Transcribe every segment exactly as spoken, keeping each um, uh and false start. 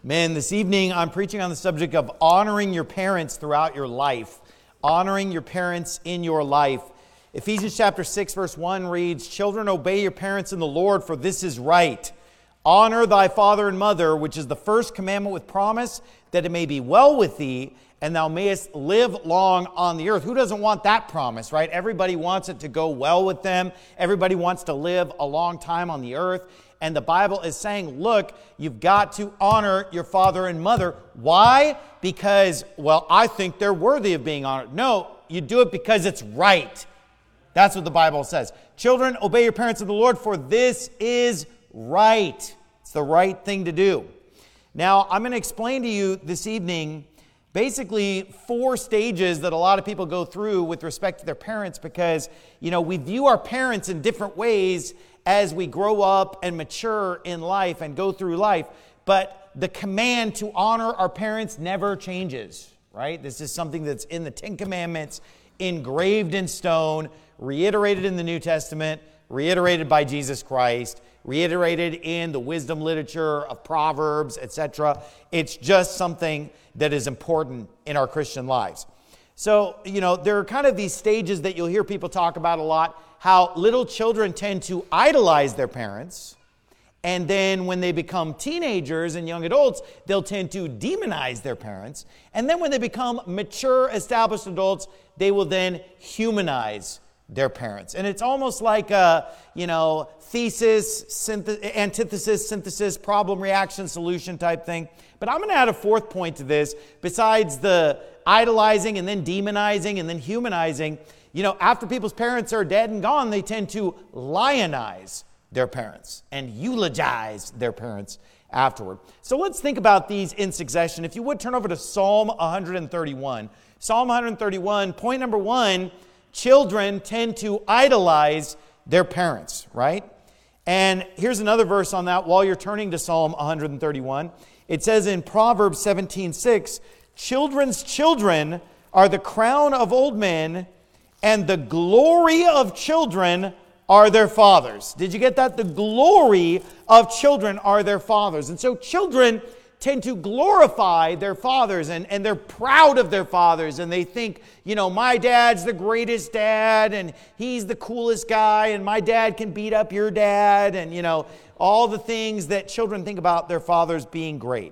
Man, this evening I'm preaching on the subject of honoring your parents throughout your life. Honoring your parents in your life. Ephesians chapter six verse one reads, "Children, obey your parents in the Lord, for this is right. Honor thy father and mother, which is the first commandment with promise, that it may be well with thee, and thou mayest live long on the earth." Who doesn't want that promise, right? Everybody wants it to go well with them. Everybody wants to live a long time on the earth. And the Bible is saying, look, you've got to honor your father and mother. Why? Because, well, I think they're worthy of being honored. No, you do it because it's right. That's what the Bible says. Children, obey your parents in the Lord, for this is right. It's the right thing to do. Now, I'm going to explain to you this evening basically four stages that a lot of people go through with respect to their parents because, you know, we view our parents in different ways as we grow up and mature in life and go through life. But the command to honor our parents never changes, right? This is something that's in the Ten Commandments, engraved in stone, reiterated in the New Testament, reiterated by Jesus Christ, reiterated in the wisdom literature of Proverbs, et cetera. It's just something that is important in our Christian lives. So, you know, there are kind of these stages that you'll hear people talk about a lot, how little children tend to idolize their parents, and then when they become teenagers and young adults, they'll tend to demonize their parents, and then when they become mature, established adults, they will then humanize their parents. And it's almost like a, you know, thesis, synth- antithesis, synthesis, problem, reaction, solution type thing. But I'm going to add a fourth point to this. Besides the idolizing and then demonizing and then humanizing, you know, after people's parents are dead and gone, they tend to lionize their parents and eulogize their parents afterward. So let's think about these in succession. If you would, turn over to Psalm one thirty-one. Psalm one thirty-one, point number one, children tend to idolize their parents, right? And here's another verse on that while you're turning to Psalm one thirty-one. It says in Proverbs seventeen six, "Children's children are the crown of old men, and the glory of children are their fathers." Did you get that? The glory of children are their fathers. And so children tend to glorify their fathers, and, and they're proud of their fathers, and they think, you know, my dad's the greatest dad, and he's the coolest guy, and my dad can beat up your dad, and, you know, all the things that children think about their fathers being great.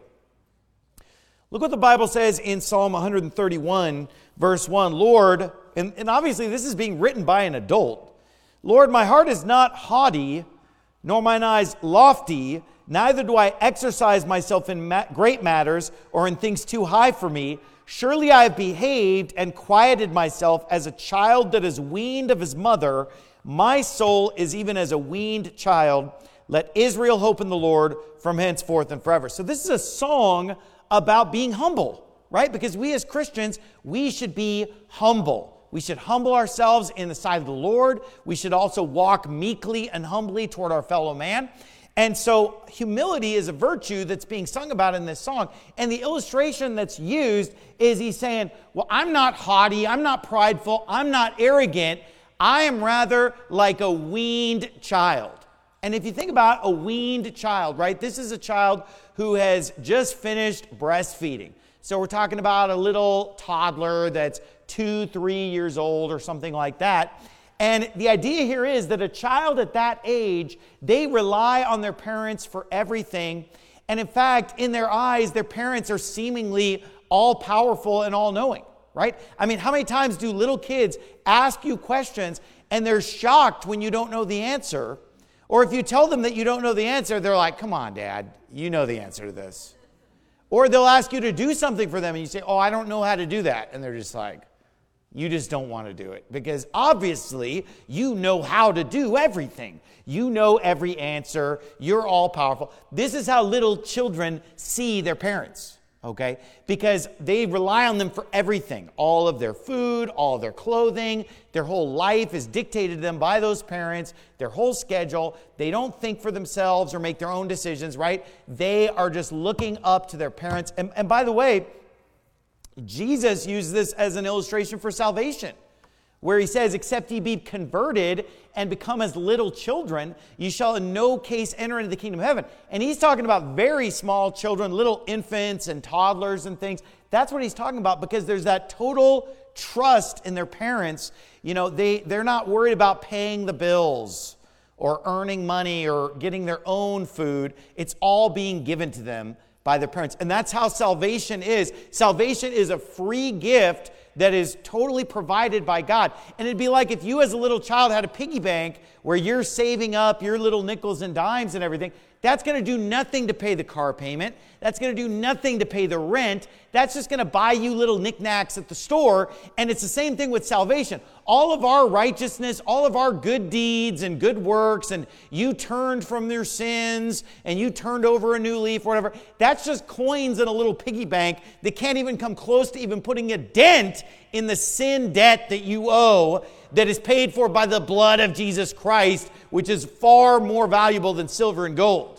Look what the Bible says in Psalm one thirty-one, verse one. Lord, and, and obviously this is being written by an adult. "Lord, my heart is not haughty, nor mine eyes lofty, neither do I exercise myself in ma- great matters or in things too high for me. Surely I have behaved and quieted myself as a child that is weaned of his mother. My soul is even as a weaned child. Let Israel hope in the Lord from henceforth and forever." So this is a song about being humble, right? Because we as Christians, we should be humble. We should humble ourselves in the sight of the Lord. We should also walk meekly and humbly toward our fellow man. And so humility is a virtue that's being sung about in this song. And the illustration that's used is he's saying, well, I'm not haughty, I'm not prideful, I'm not arrogant. I am rather like a weaned child. And if you think about a weaned child, right, this is a child who has just finished breastfeeding. So we're talking about a little toddler that's two, three years old or something like that. And the idea here is that a child at that age, they rely on their parents for everything. And in fact, in their eyes, their parents are seemingly all-powerful and all-knowing, right? I mean, how many times do little kids ask you questions and they're shocked when you don't know the answer? Or if you tell them that you don't know the answer, they're like, come on, Dad, you know the answer to this. Or they'll ask you to do something for them and you say, oh, I don't know how to do that. And they're just like, you just don't want to do it. Because obviously, you know how to do everything. You know every answer. You're all powerful. This is how little children see their parents, okay? Because they rely on them for everything. All of their food, all of their clothing, their whole life is dictated to them by those parents, their whole schedule. They don't think for themselves or make their own decisions, right? They are just looking up to their parents. And, and by the way, Jesus used this as an illustration for salvation. where he says, except ye be converted and become as little children, you shall in no case enter into the kingdom of heaven. And he's talking about very small children, little infants and toddlers and things. That's what he's talking about, because there's that total trust in their parents. You know, they, they're not worried about paying the bills or earning money or getting their own food. It's all being given to them by their parents. And that's how salvation is. Salvation is a free gift that is totally provided by God. And it'd be like if you as a little child had a piggy bank where you're saving up your little nickels and dimes and everything. That's going to do nothing to pay the car payment. That's going to do nothing to pay the rent. That's just going to buy you little knickknacks at the store. And it's the same thing with salvation. All of our righteousness, all of our good deeds and good works, and you turned from your sins and you turned over a new leaf or whatever, that's just coins in a little piggy bank that can't even come close to even putting a dent in the sin debt that you owe, that is paid for by the blood of Jesus Christ, which is far more valuable than silver and gold.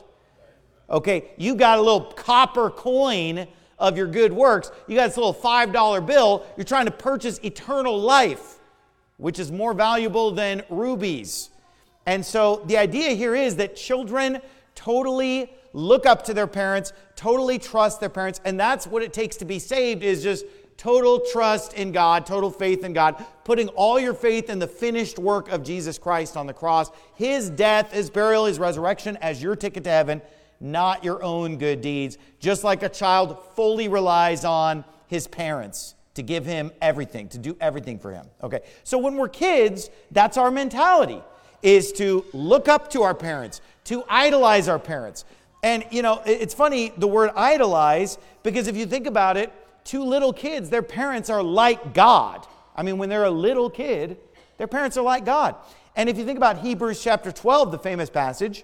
Okay, you got a little copper coin of your good works. You got this little five dollar bill. You're trying to purchase eternal life, which is more valuable than rubies. And so the idea here is that children totally look up to their parents, totally trust their parents, and that's what it takes to be saved, is just total trust in God, total faith in God, putting all your faith in the finished work of Jesus Christ on the cross, His death, His burial, His resurrection as your ticket to heaven, not your own good deeds. Just like a child fully relies on his parents to give him everything, to do everything for him. Okay, so when we're kids, that's our mentality, is to look up to our parents, to idolize our parents. And, you know, it's funny, the word idolize, because if you think about it, two little kids, their parents are like God. I mean, when they're a little kid, their parents are like God. And if you think about Hebrews chapter twelve, the famous passage,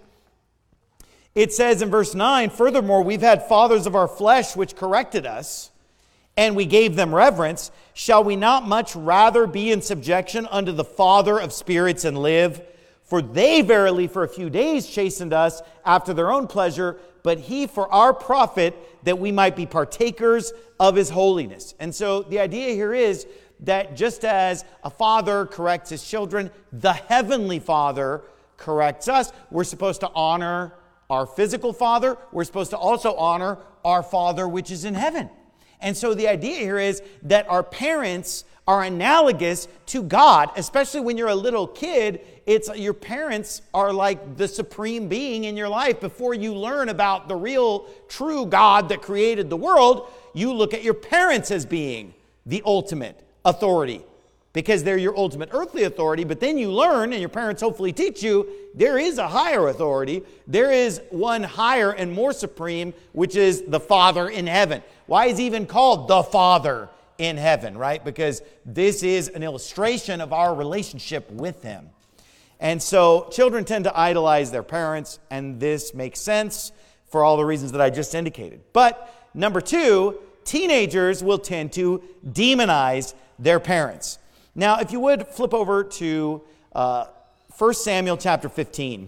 it says in verse nine, furthermore, we've had fathers of our flesh which corrected us, and we gave them reverence. Shall we not much rather be in subjection unto the Father of spirits and live? For they verily for a few days chastened us after their own pleasure, but He for our profit, that we might be partakers of His holiness. And so the idea here is that just as a father corrects his children, the Heavenly Father corrects us. We're supposed to honor our physical father. We're supposed to also honor our Father which is in heaven. And so the idea here is that our parents are analogous to God, especially when you're a little kid. It's your parents are like the supreme being in your life. Before you learn about the real, true God that created the world, you look at your parents as being the ultimate authority, because they're your ultimate earthly authority. But then you learn, and your parents hopefully teach you, there is a higher authority. There is one higher and more supreme, which is the Father in heaven. Why is He even called the Father in heaven, right? Because this is an illustration of our relationship with Him. And so children tend to idolize their parents, and this makes sense for all the reasons that I just indicated. But number two, teenagers will tend to demonize their parents. Now, if you would flip over to uh, First Samuel chapter fifteen.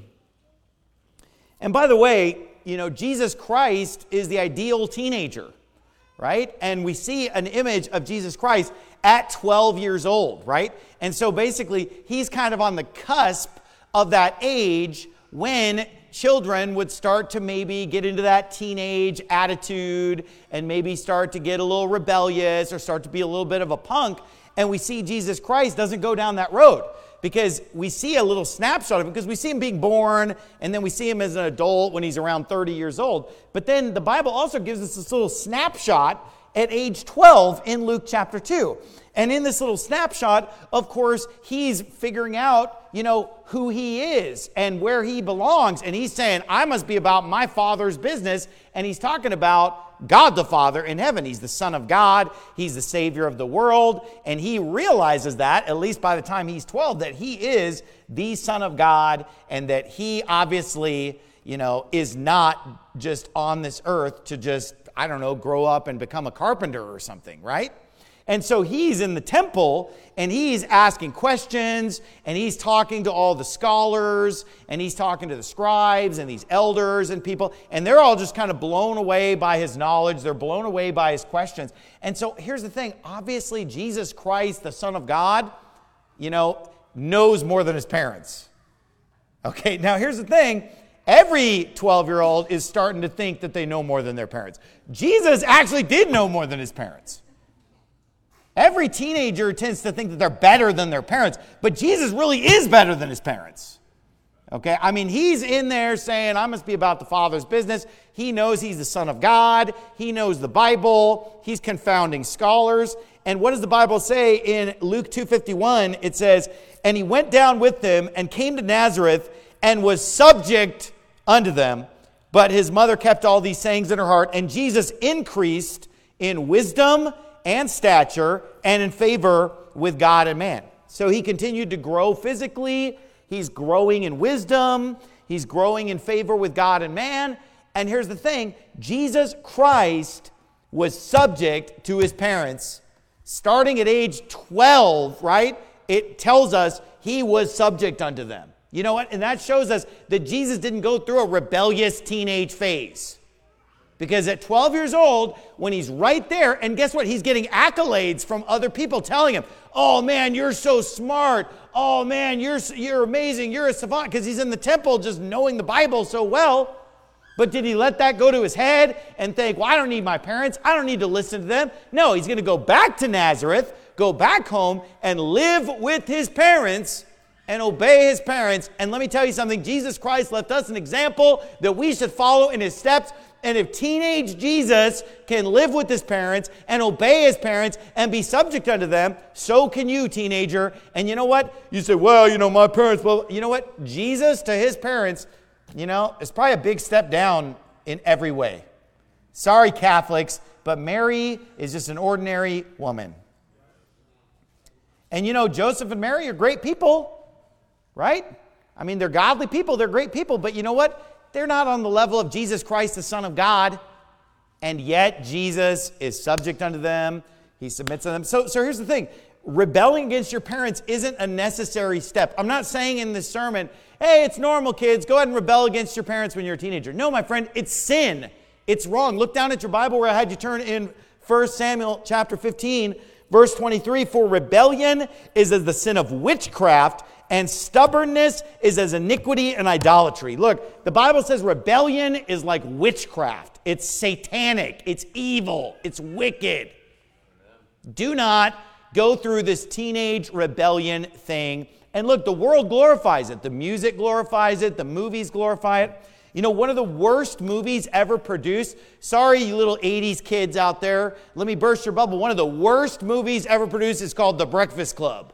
And by the way, you know, Jesus Christ is the ideal teenager, right? And we see an image of Jesus Christ at twelve years old, right? And so basically, He's kind of on the cusp of that age when children would start to maybe get into that teenage attitude and maybe start to get a little rebellious or start to be a little bit of a punk. And we see Jesus Christ doesn't go down that road, because we see a little snapshot of him, because we see him being born, and then we see him as an adult when he's around thirty years old. But then the Bible also gives us this little snapshot at age twelve in Luke chapter two. And in this little snapshot, of course, he's figuring out, you know, who he is and where he belongs. And he's saying, I must be about my Father's business. And he's talking about God the Father in heaven. He's the Son of God. He's the Savior of the world. And he realizes that, at least by the time he's twelve, that he is the Son of God, and that he obviously, you know, is not just on this earth to just, I don't know, grow up and become a carpenter or something, right? And so he's in the temple, and he's asking questions, and he's talking to all the scholars, and he's talking to the scribes and these elders and people, and they're all just kind of blown away by his knowledge. They're blown away by his questions. And so here's the thing. Obviously, Jesus Christ, the Son of God, you know, knows more than his parents. Okay, now here's the thing. Every twelve-year-old is starting to think that they know more than their parents. Jesus actually did know more than his parents. Every teenager tends to think that they're better than their parents, but Jesus really is better than his parents. Okay, I mean, he's in there saying, I must be about the Father's business. He knows he's the Son of God. He knows the Bible. He's confounding scholars. And what does the Bible say in Luke two fifty-one? It says, and he went down with them and came to Nazareth and was subject unto them. But his mother kept all these sayings in her heart. And Jesus increased in wisdom and stature and in favor with God and man. So he continued to grow physically. He's growing in wisdom. He's growing in favor with God and man. And here's the thing. Jesus Christ was subject to his parents starting at age twelve, right? It tells us he was subject unto them. You know what? And that shows us that Jesus didn't go through a rebellious teenage phase. Because at twelve years old, when he's right there, and guess what? He's getting accolades from other people telling him, oh man, you're so smart. Oh man, you're, you're amazing. You're a savant. Because he's in the temple just knowing the Bible so well. But did he let that go to his head and think, well, I don't need my parents. I don't need to listen to them. No, he's going to go back to Nazareth, go back home, and live with his parents and obey his parents. And let me tell you something. Jesus Christ left us an example that we should follow in his steps. And if teenage Jesus can live with his parents and obey his parents and be subject unto them, so can you, teenager. And you know what? You say, well, you know, my parents, well, you know what? Jesus to his parents, you know, is probably a big step down in every way. Sorry, Catholics, but Mary is just an ordinary woman. And you know, Joseph and Mary are great people, right? I mean, they're godly people, they're great people, but you know what? They're not on the level of Jesus Christ, the Son of God. And yet Jesus is subject unto them. He submits to them. So, so here's the thing. Rebelling against your parents isn't a necessary step. I'm not saying in this sermon, hey, it's normal, kids. Go ahead and rebel against your parents when you're a teenager. No, my friend, it's sin. It's wrong. Look down at your Bible where I had you turn in First Samuel chapter fifteen, verse twenty-three. For rebellion is as the sin of witchcraft, and stubbornness is as iniquity and idolatry. Look, the Bible says rebellion is like witchcraft. It's satanic. It's evil. It's wicked. Do not go through this teenage rebellion thing. And look, the world glorifies it. The music glorifies it. The movies glorify it. You know, one of the worst movies ever produced, sorry, you little eighties kids out there, let me burst your bubble. One of the worst movies ever produced is called The Breakfast Club.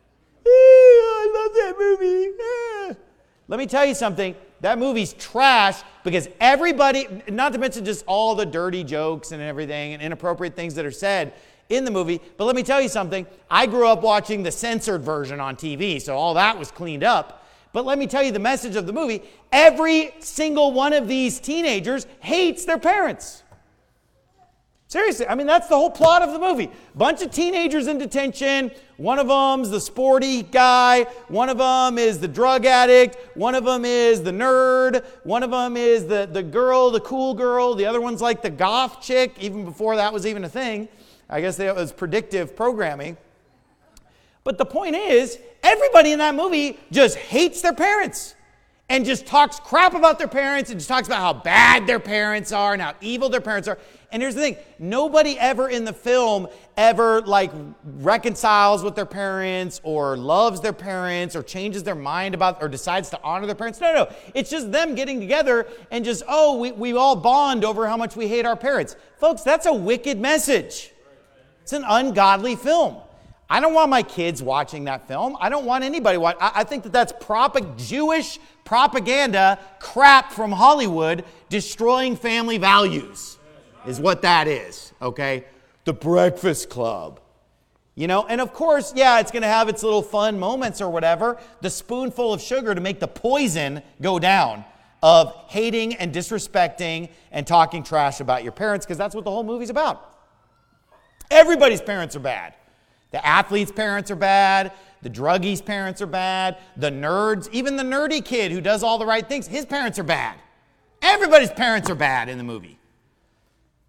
I love that movie. Let me tell you something. That movie's trash because everybody, not to mention just all the dirty jokes and everything and inappropriate things that are said in the movie. But let me tell you something. I grew up watching the censored version on T V, so all that was cleaned up. But let me tell you the message of the movie. Every single one of these teenagers hates their parents. Seriously, I mean, that's the whole plot of the movie. Bunch of teenagers in detention. One of them's the sporty guy. One of them is the drug addict. One of them is the nerd. One of them is the, the girl, the cool girl. The other one's like the goth chick, even before that was even a thing. I guess it was predictive programming. But the point is, everybody in that movie just hates their parents and just talks crap about their parents and just talks about how bad their parents are and how evil their parents are. And here's the thing. Nobody ever in the film ever like reconciles with their parents or loves their parents or changes their mind about or decides to honor their parents. No, no. It's just them getting together and just, oh, we, we all bond over how much we hate our parents. Folks, that's a wicked message. It's an ungodly film. I don't want my kids watching that film. I don't want anybody watching. I, I think that that's prop- Jewish propaganda crap from Hollywood destroying family values is what that is, okay? The Breakfast Club. You know, and of course, yeah, it's going to have its little fun moments or whatever. The spoonful of sugar to make the poison go down of hating and disrespecting and talking trash about your parents, because that's what the whole movie's about. Everybody's parents are bad. The athlete's parents are bad. The druggie's parents are bad. The nerds, even the nerdy kid who does all the right things, his parents are bad. Everybody's parents are bad in the movie.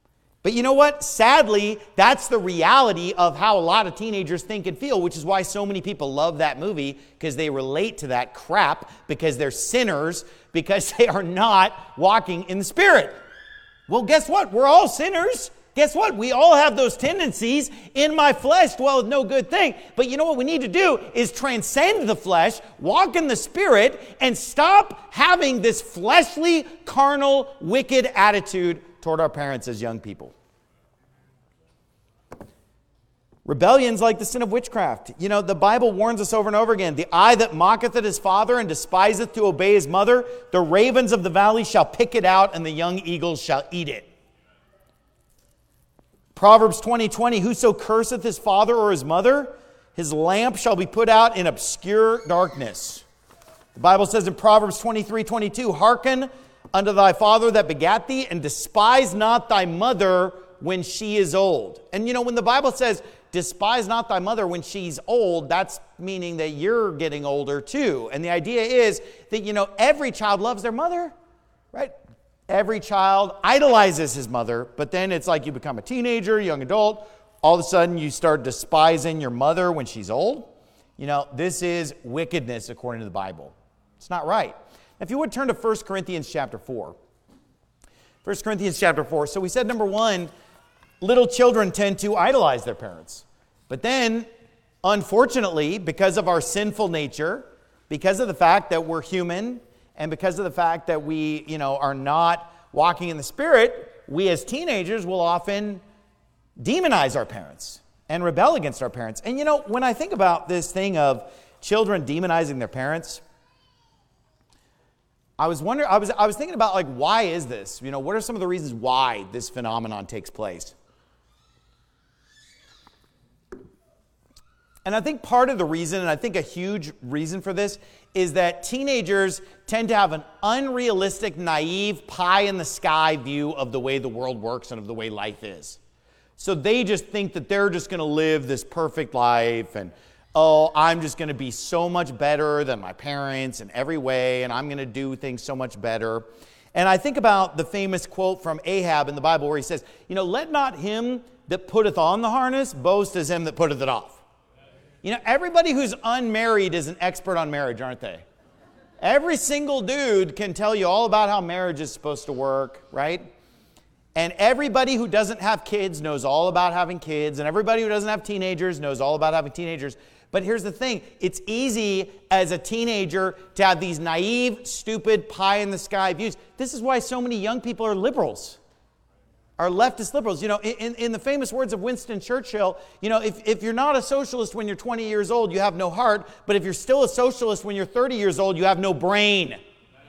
But you know what? Sadly, that's the reality of how a lot of teenagers think and feel, which is why so many people love that movie, because they relate to that crap, because they're sinners, because they are not walking in the Spirit. Well, guess what? We're all sinners. Guess what? We all have those tendencies. In my flesh dwelleth no good thing. But you know what we need to do is transcend the flesh, walk in the Spirit, and stop having this fleshly, carnal, wicked attitude toward our parents as young people. Rebellion's like the sin of witchcraft. You know, the Bible warns us over and over again. The eye that mocketh at his father and despiseth to obey his mother, the ravens of the valley shall pick it out, and the young eagles shall eat it. Proverbs twenty twenty, whoso curseth his father or his mother, his lamp shall be put out in obscure darkness. The Bible says in Proverbs twenty-three twenty-two, hearken unto thy father that begat thee, and despise not thy mother when she is old. And you know, when the Bible says, despise not thy mother when she's old, that's meaning that you're getting older too. And the idea is that, you know, every child loves their mother, right? Every child idolizes his mother, but then it's like you become a teenager, young adult, all of a sudden you start despising your mother when she's old. You know, this is wickedness according to the Bible. It's not right. If you would turn to First Corinthians chapter four. First Corinthians chapter four. So we said, number one, little children tend to idolize their parents. But then, unfortunately, because of our sinful nature, because of the fact that we're human, and because of the fact that we, you know, are not walking in the Spirit, we as teenagers will often demonize our parents and rebel against our parents. And you know, when I think about this thing of children demonizing their parents, I was wondering, I was, I was thinking about, like, why is this? You know, what are some of the reasons why this phenomenon takes place? And I think part of the reason, and I think a huge reason for this, is that teenagers tend to have an unrealistic, naive, pie-in-the-sky view of the way the world works and of the way life is. So they just think that they're just going to live this perfect life, and, oh, I'm just going to be so much better than my parents in every way, and I'm going to do things so much better. And I think about the famous quote from Ahab in the Bible where he says, you know, let not him that putteth on the harness boast as him that putteth it off. You know, everybody who's unmarried is an expert on marriage, aren't they? Every single dude can tell you all about how marriage is supposed to work, right? And everybody who doesn't have kids knows all about having kids, and everybody who doesn't have teenagers knows all about having teenagers. But here's the thing, it's easy as a teenager to have these naive, stupid, pie-in-the-sky views. This is why so many young people are liberals, are leftist liberals. You know, in, in the famous words of Winston Churchill, you know, if, if you're not a socialist when you're twenty years old, you have no heart. But if you're still a socialist when you're thirty years old, you have no brain.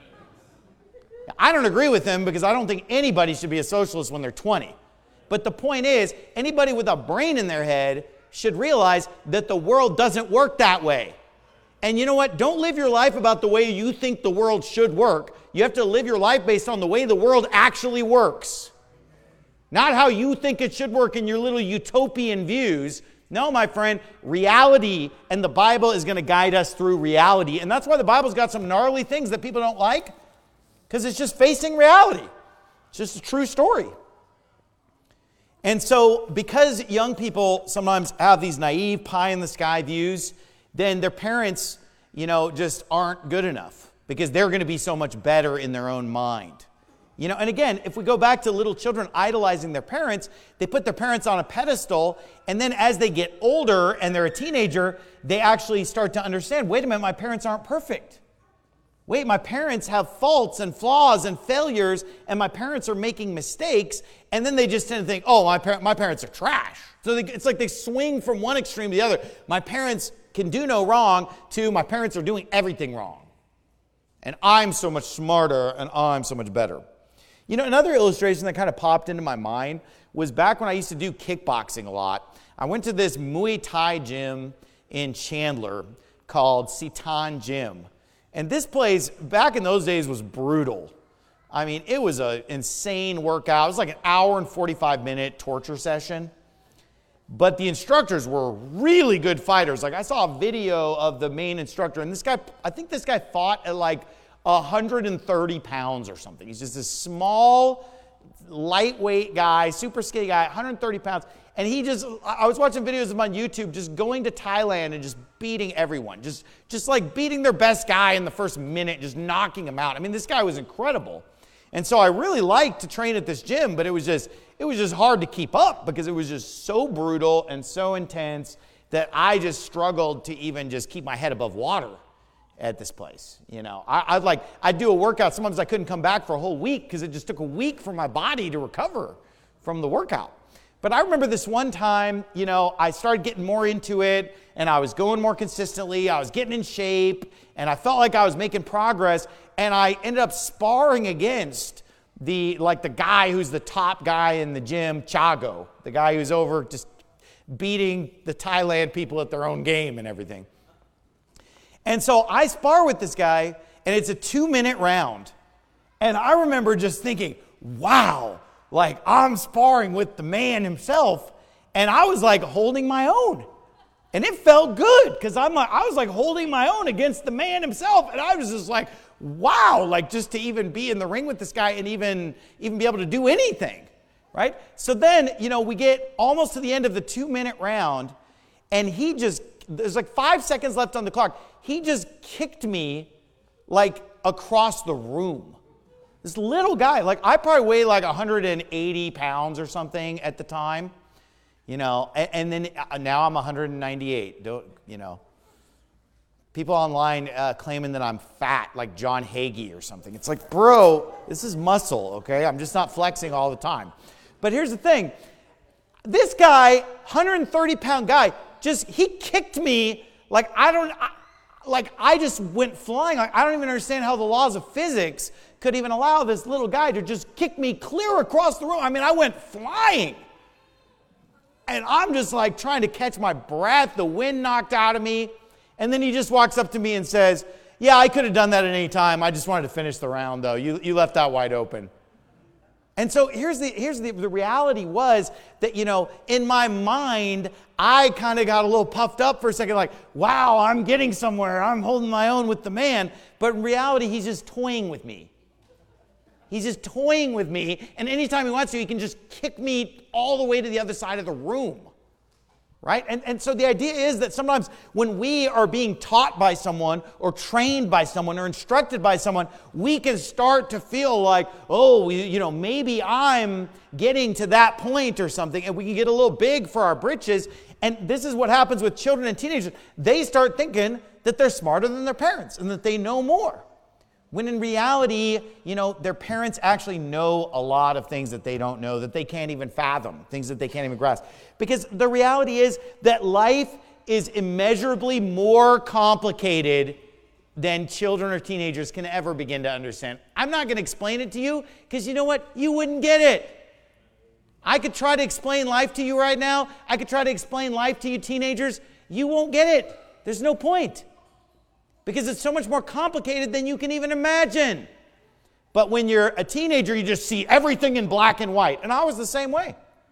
I don't agree with him because I don't think anybody should be a socialist when they're twenty. But the point is, anybody with a brain in their head should realize that the world doesn't work that way. And you know what? Don't live your life about the way you think the world should work. You have to live your life based on the way the world actually works. Not how you think it should work in your little utopian views. No, my friend, reality and the Bible is going to guide us through reality. And that's why the Bible's got some gnarly things that people don't like, because it's just facing reality. It's just a true story. And so because young people sometimes have these naive pie-in-the-sky views, then their parents, you know, just aren't good enough because they're going to be so much better in their own mind. You know, and again, if we go back to little children idolizing their parents, they put their parents on a pedestal, and then as they get older and they're a teenager, they actually start to understand, wait a minute, my parents aren't perfect. Wait, my parents have faults and flaws and failures, and my parents are making mistakes, and then they just tend to think, oh, my, par- my parents are trash. So they, it's like they swing from one extreme to the other. My parents can do no wrong to my parents are doing everything wrong. And I'm so much smarter, and I'm so much better. You know, another illustration that kind of popped into my mind was back when I used to do kickboxing a lot. I went to this Muay Thai gym in Chandler called Sitan Gym. And this place, back in those days, was brutal. I mean, it was an insane workout. It was like an hour and forty-five minute torture session. But the instructors were really good fighters. Like, I saw a video of the main instructor, and this guy, I think this guy fought at like one hundred thirty pounds or something. He's just this small, lightweight guy, super skinny guy, one hundred thirty pounds. And he just, I was watching videos of him on YouTube just going to Thailand and just beating everyone. Just, just like beating their best guy in the first minute, just knocking him out. I mean, this guy was incredible. And so I really liked to train at this gym, but it was just, it was just hard to keep up because it was just so brutal and so intense that I just struggled to even just keep my head above water at this place. You know, I, I'd like, I'd do a workout. Sometimes I couldn't come back for a whole week because it just took a week for my body to recover from the workout. But I remember this one time, you know, I started getting more into it and I was going more consistently. I was getting in shape and I felt like I was making progress. And I ended up sparring against the, like the guy who's the top guy in the gym, Chago, the guy who's over just beating the Thailand people at their own game and everything. And so I spar with this guy and it's a two minute round. And I remember just thinking, wow, like I'm sparring with the man himself. And I was like holding my own. And it felt good because I'm like, I was like holding my own against the man himself. And I was just like, wow, like just to even be in the ring with this guy and even, even be able to do anything, right? So then, you know, we get almost to the end of the two minute round and he just, there's like five seconds left on the clock. He just kicked me like across the room. This little guy, like I probably weighed like one hundred eighty pounds or something at the time, you know, and, and then now I'm one hundred ninety-eight, don't, you know. People online uh, claiming that I'm fat, like John Hagee or something. It's like, bro, this is muscle, okay? I'm just not flexing all the time. But here's the thing. This guy, one hundred thirty pound guy, just, he kicked me like I don't, I, like I just went flying. Like I don't even understand how the laws of physics could even allow this little guy to just kick me clear across the room. I mean, I went flying. And I'm just like trying to catch my breath. The wind knocked out of me. And then he just walks up to me and says, yeah, I could have done that at any time. I just wanted to finish the round, though. You, you left that wide open. And so here's the here's the, the reality was that, you know, in my mind, I kind of got a little puffed up for a second, like, wow, I'm getting somewhere. I'm holding my own with the man. But in reality, he's just toying with me. He's just toying with me. And anytime he wants to, he can just kick me all the way to the other side of the room. Right? And, and so the idea is that sometimes when we are being taught by someone or trained by someone or instructed by someone, we can start to feel like, oh, you know, maybe I'm getting to that point or something, and we can get a little big for our britches. And this is what happens with children and teenagers. They start thinking that they're smarter than their parents and that they know more. When in reality, you know, their parents actually know a lot of things that they don't know, that they can't even fathom, things that they can't even grasp. Because the reality is that life is immeasurably more complicated than children or teenagers can ever begin to understand. I'm not going to explain it to you because you know what? You wouldn't get it. I could try to explain life to you right now. I could try to explain life to you teenagers. You won't get it. There's no point. Because it's so much more complicated than you can even imagine. But when you're a teenager, you just see everything in black and white. And I was the same way.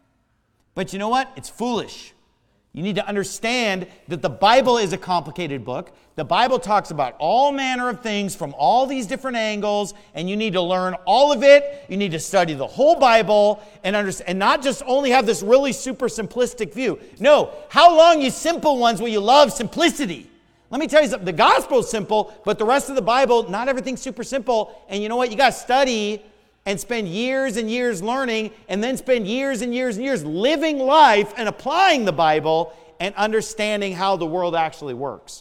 But you know what? It's foolish. You need to understand that the Bible is a complicated book. The Bible talks about all manner of things from all these different angles, and you need to learn all of it. You need to study the whole Bible and understand, and not just only have this really super simplistic view. No, how long, you simple ones, will you love simplicity? Let me tell you something. The gospel is simple, but the rest of the Bible, not everything's super simple. And you know what? You got to study and spend years and years learning, and then spend years and years and years living life and applying the Bible and understanding how the world actually works.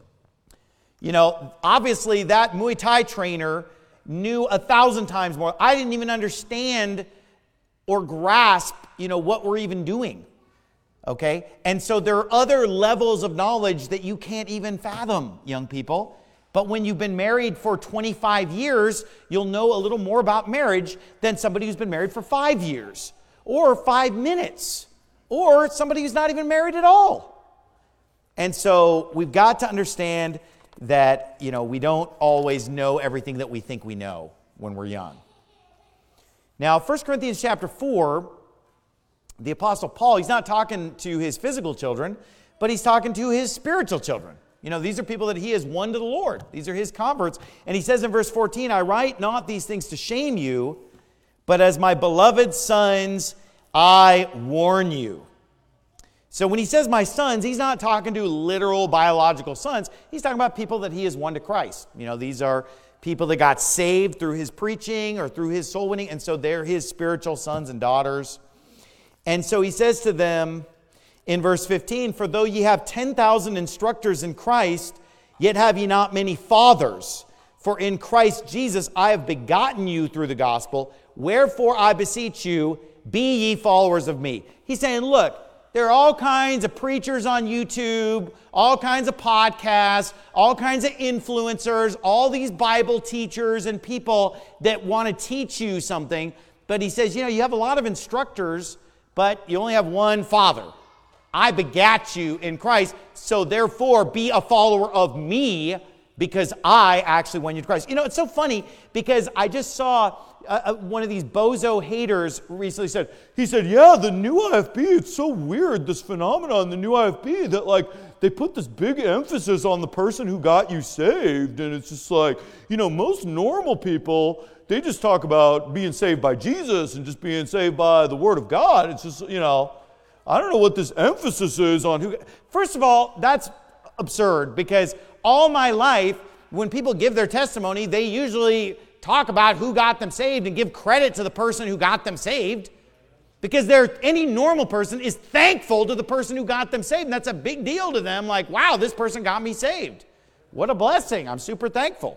You know, obviously that Muay Thai trainer knew a thousand times more. I didn't even understand or grasp, you know, what we're even doing. Okay? And so there are other levels of knowledge that you can't even fathom, young people. But when you've been married for twenty-five years, you'll know a little more about marriage than somebody who's been married for five years, or five minutes, or somebody who's not even married at all. And so we've got to understand that, you know, we don't always know everything that we think we know when we're young. Now, First Corinthians chapter four, the Apostle Paul, he's not talking to his physical children, but he's talking to his spiritual children. You know, these are people that he has won to the Lord. These are his converts. And he says in verse fourteen, I write not these things to shame you, But as my beloved sons, I warn you. So when he says my sons, he's not talking to literal biological sons. He's talking about people that he has won to Christ. You know, these are people that got saved through his preaching or through his soul winning, and so they're his spiritual sons and daughters. And so he says to them in verse fifteen, for though ye have ten thousand instructors in Christ, yet have ye not many fathers. For in Christ Jesus I have begotten you through the gospel. Wherefore I beseech you, be ye followers of me. He's saying, look, there are all kinds of preachers on YouTube, all kinds of podcasts, all kinds of influencers, all these Bible teachers and people that want to teach you something. But he says, you know, you have a lot of instructors, but you only have one father. I begat you in Christ, so therefore be a follower of me because I actually won you to Christ. You know, it's so funny because I just saw uh, one of these bozo haters recently said, he said, yeah, the new I F B, it's so weird, this phenomenon, the new I F B, that like they put this big emphasis on the person who got you saved. And it's just like, you know, most normal people, they just talk about being saved by Jesus and just being saved by the Word of God. It's just, you know, I don't know what this emphasis is on who. First of all, that's absurd because all my life, when people give their testimony, they usually talk about who got them saved and give credit to the person who got them saved because they're, any normal person is thankful to the person who got them saved. And that's a big deal to them. Like, wow, this person got me saved. What a blessing. I'm super thankful.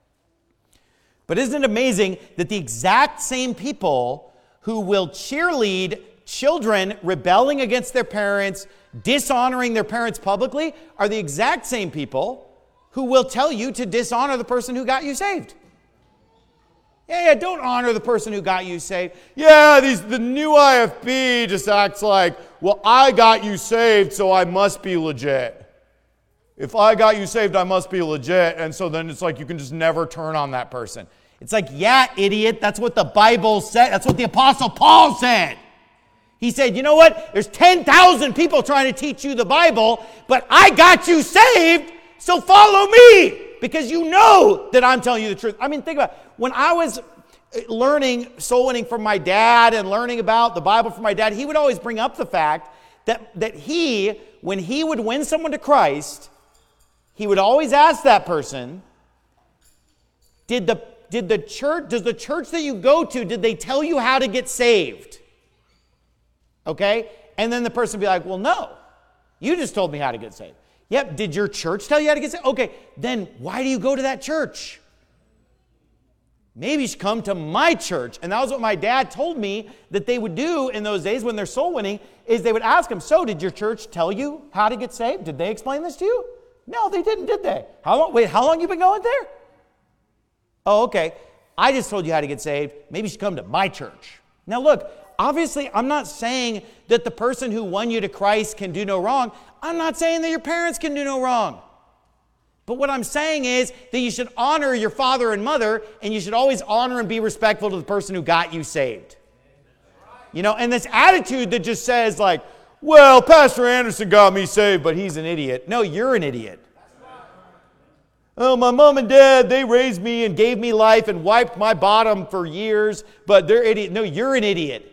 But isn't it amazing that the exact same people who will cheerlead children rebelling against their parents, dishonoring their parents publicly, are the exact same people who will tell you to dishonor the person who got you saved? Yeah, yeah, don't honor the person who got you saved. Yeah, these the new I F B just acts like, well, I got you saved, so I must be legit. If I got you saved, I must be legit. And so then it's like you can just never turn on that person. It's like, yeah, idiot, that's what the Bible said. That's what the Apostle Paul said. He said, you know what? There's ten thousand people trying to teach you the Bible, but I got you saved, so follow me. Because you know that I'm telling you the truth. I mean, think about it. When I was learning soul winning from my dad and learning about the Bible from my dad, he would always bring up the fact that, that he, when he would win someone to Christ, he would always ask that person, did the, did the church, does the church that you go to, did they tell you how to get saved? Okay? And then the person would be like, well, no. You just told me how to get saved. Yep, did your church tell you how to get saved? Okay, then why do you go to that church? Maybe you should come to my church. And that was what my dad told me that they would do in those days when they're soul winning, is they would ask him, so did your church tell you how to get saved? Did they explain this to you? No, they didn't, did they? How long, wait, how long you been going there? Oh, okay. I just told you how to get saved. Maybe you should come to my church. Now look, obviously I'm not saying that the person who won you to Christ can do no wrong. I'm not saying that your parents can do no wrong. But what I'm saying is that you should honor your father and mother, and you should always honor and be respectful to the person who got you saved. You know, and this attitude that just says like, well, Pastor Anderson got me saved, but he's an idiot. No, you're an idiot. Oh, my mom and dad, they raised me and gave me life and wiped my bottom for years, but they're idiot. No, you're an idiot.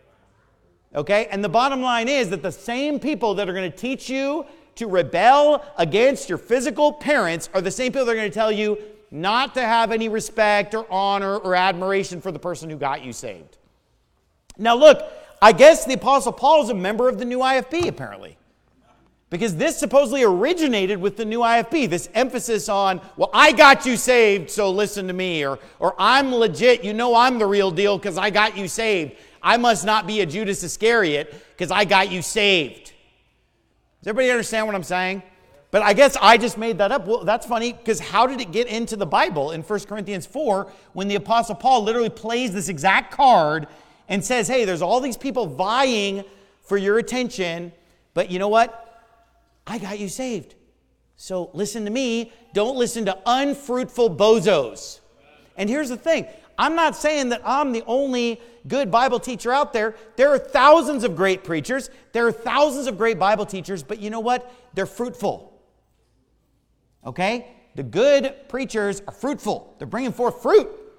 Okay? And the bottom line is that the same people that are going to teach you to rebel against your physical parents are the same people that are going to tell you not to have any respect or honor or admiration for the person who got you saved. Now look, I guess the Apostle Paul is a member of the new I F B apparently. Because this supposedly originated with the new I F B, this emphasis on, well, I got you saved, so listen to me, or, or I'm legit, you know I'm the real deal because I got you saved. I must not be a Judas Iscariot because I got you saved. Does everybody understand what I'm saying? But I guess I just made that up. Well, that's funny because how did it get into the Bible in First Corinthians four when the Apostle Paul literally plays this exact card and says, hey, there's all these people vying for your attention, but you know what? I got you saved. So listen to me. Don't listen to unfruitful bozos. And here's the thing. I'm not saying that I'm the only good Bible teacher out there. There are thousands of great preachers. There are thousands of great Bible teachers. But you know what? They're fruitful. Okay? The good preachers are fruitful. They're bringing forth fruit.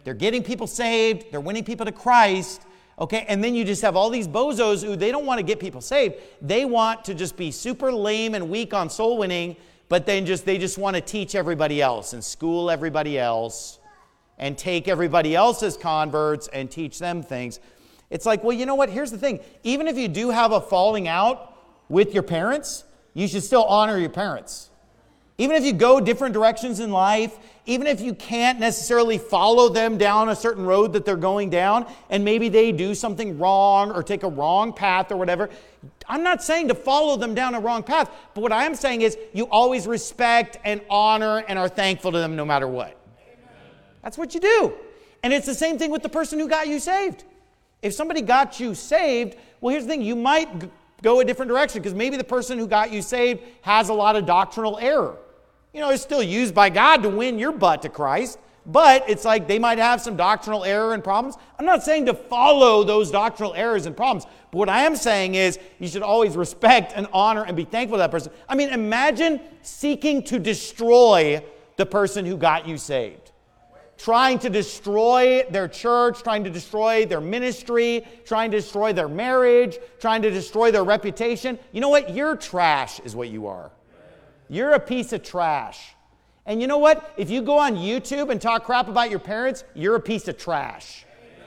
they're getting people saved, they're winning people to Christ, okay? And then you just have all these bozos who they don't want to get people saved. They want to just be super lame and weak on soul winning, but then just they just want to teach everybody else and school everybody else and take everybody else's converts and teach them things. It's like, well, you know what? Here's the thing. Even if you do have a falling out with your parents, you should still honor your parents. Even if you go different directions in life, even if you can't necessarily follow them down a certain road that they're going down, and maybe they do something wrong or take a wrong path or whatever, I'm not saying to follow them down a wrong path, but what I am saying is you always respect and honor and are thankful to them no matter what. That's what you do. And it's the same thing with the person who got you saved. If somebody got you saved, well, here's the thing. You might g- go a different direction because maybe the person who got you saved has a lot of doctrinal error. You know, it's still used by God to win your butt to Christ, but it's like they might have some doctrinal error and problems. I'm not saying to follow those doctrinal errors and problems, but what I am saying is you should always respect and honor and be thankful to that person. I mean, imagine seeking to destroy the person who got you saved. Trying to destroy their church, trying to destroy their ministry, trying to destroy their marriage, trying to destroy their reputation. You know what? You're trash is what you are. You're a piece of trash. And you know what? If you go on YouTube and talk crap about your parents, you're a piece of trash.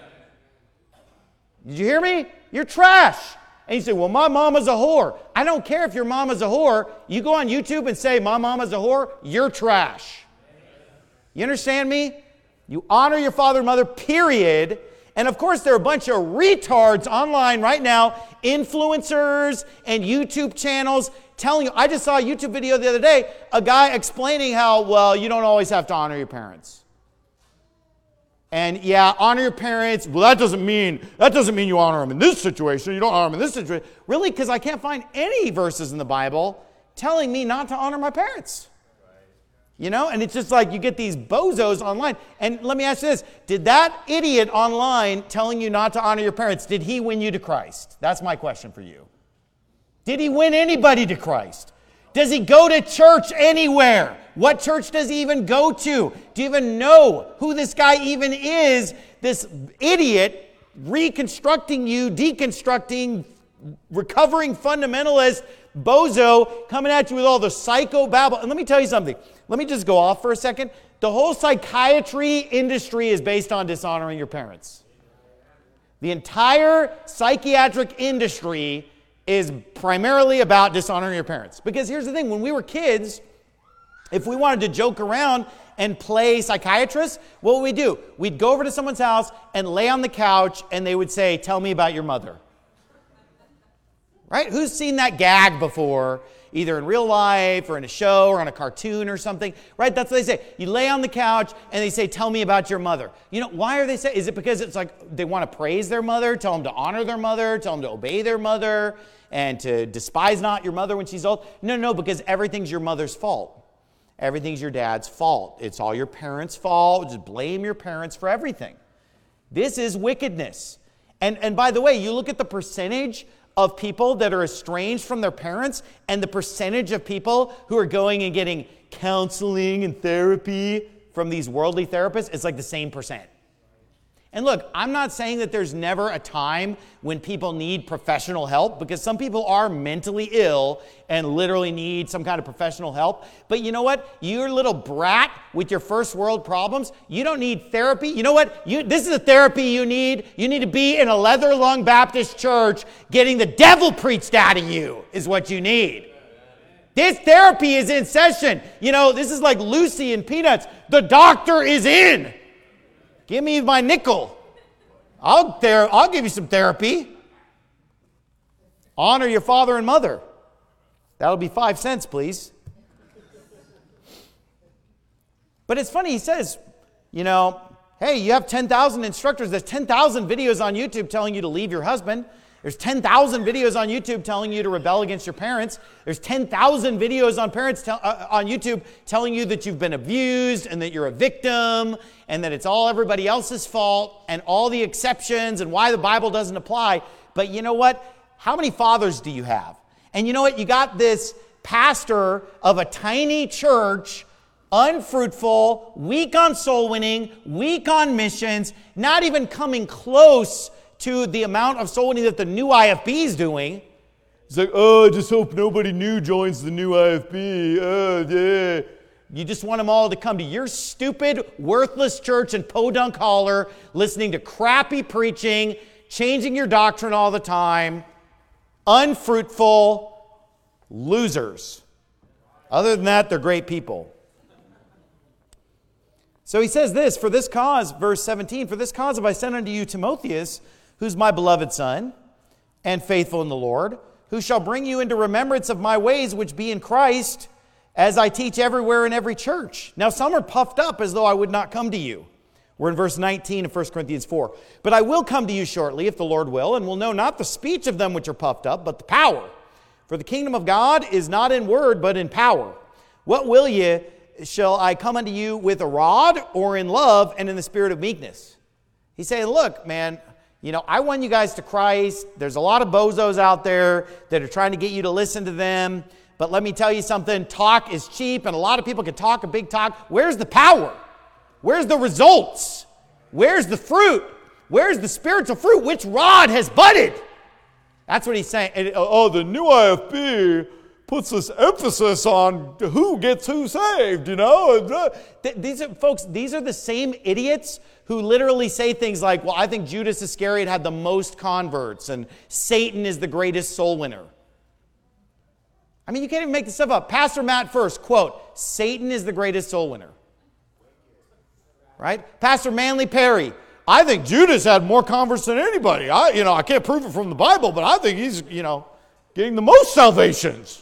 Did you hear me? You're trash. And you say, well, my mama's a whore. I don't care if your mama's a whore. You go on YouTube and say, my mama's a whore, you're trash. You understand me? You honor your father and mother, period. And of course, there are a bunch of retards online right now, influencers and YouTube channels telling you. I just saw a YouTube video the other day, a guy explaining how, well, you don't always have to honor your parents. And yeah, honor your parents. Well, that doesn't mean, that doesn't mean you honor them in this situation. You don't honor them in this situation. Really? Because I can't find any verses in the Bible telling me not to honor my parents. You know, and it's just like you get these bozos online. And let me ask you this. Did that idiot online telling you not to honor your parents, did he win you to Christ? That's my question for you. Did he win anybody to Christ? Does he go to church anywhere? What church does he even go to? Do you even know who this guy even is? This idiot reconstructing you, deconstructing, recovering fundamentalist bozo coming at you with all the psycho babble. And let me tell you something. Let me just go off for a second. The whole psychiatry industry is based on dishonoring your parents. The entire psychiatric industry is primarily about dishonoring your parents. Because here's the thing. When we were kids, if we wanted to joke around and play psychiatrist, what would we do? We'd go over to someone's house and lay on the couch and they would say, tell me about your mother. Right? Who's seen that gag before, either in real life or in a show or on a cartoon or something? Right? That's what they say. You lay on the couch and they say, tell me about your mother. You know, why are they saying? Is it because it's like they want to praise their mother, tell them to honor their mother, tell them to obey their mother, and to despise not your mother when she's old? No, no, because everything's your mother's fault. Everything's your dad's fault. It's all your parents' fault. Just blame your parents for everything. This is wickedness. And, and by the way, you look at the percentage of people that are estranged from their parents and the percentage of people who are going and getting counseling and therapy from these worldly therapists, it's like the same percent. And look, I'm not saying that there's never a time when people need professional help, because some people are mentally ill and literally need some kind of professional help. But you know what? Your little brat with your first world problems, you don't need therapy. You know what? You, this is the therapy you need. You need to be in a leather lung Baptist church getting the devil preached out of you is what you need. This therapy is in session. You know, this is like Lucy and Peanuts. The doctor is in. Give me my nickel. I'll, ther- I'll give you some therapy. Honor your father and mother. That'll be five cents, please. But it's funny, he says, you know, hey, you have ten thousand instructors. There's ten thousand videos on YouTube telling you to leave your husband. There's ten thousand videos on YouTube telling you to rebel against your parents. There's ten thousand videos on parents te- uh, on YouTube telling you that you've been abused and that you're a victim and that it's all everybody else's fault and all the exceptions and why the Bible doesn't apply. But you know what? How many fathers do you have? And you know what? You got this pastor of a tiny church unfruitful, weak on soul winning, weak on missions, not even coming close to the amount of soul winning that the new I F B is doing. It's like, oh, I just hope nobody new joins the new I F B. Oh, yeah. You just want them all to come to your stupid, worthless church in Podunk Holler, listening to crappy preaching, changing your doctrine all the time, unfruitful losers. Other than that, they're great people. So he says this, for this cause, verse seventeen, for this cause have I sent unto you Timotheus, who's my beloved son, and faithful in the Lord, who shall bring you into remembrance of my ways which be in Christ, as I teach everywhere in every church. Now some are puffed up as though I would not come to you. We're in verse nineteen of First Corinthians four. But I will come to you shortly, if the Lord will, and will know not the speech of them which are puffed up, but the power. For the kingdom of God is not in word, but in power. What will ye? Shall I come unto you with a rod, or in love and in the spirit of meekness? He's saying, look, man, you know, I won you guys to Christ. There's a lot of bozos out there that are trying to get you to listen to them. But let me tell you something, talk is cheap, and a lot of people can talk a big talk. Where's the power? Where's the results? Where's the fruit? Where's the spiritual fruit? Which rod has budded? That's what he's saying. And, oh, the new I F B puts this emphasis on who gets who saved, you know. These are, folks, these are the same idiots who literally say things like, well, I think Judas Iscariot had the most converts, and Satan is the greatest soul winner. I mean, you can't even make this stuff up. Pastor Matt First, quote, Satan is the greatest soul winner. Right? Pastor Manly Perry, I think Judas had more converts than anybody. I, you know, I can't prove it from the Bible, but I think he's, you know, getting the most salvations.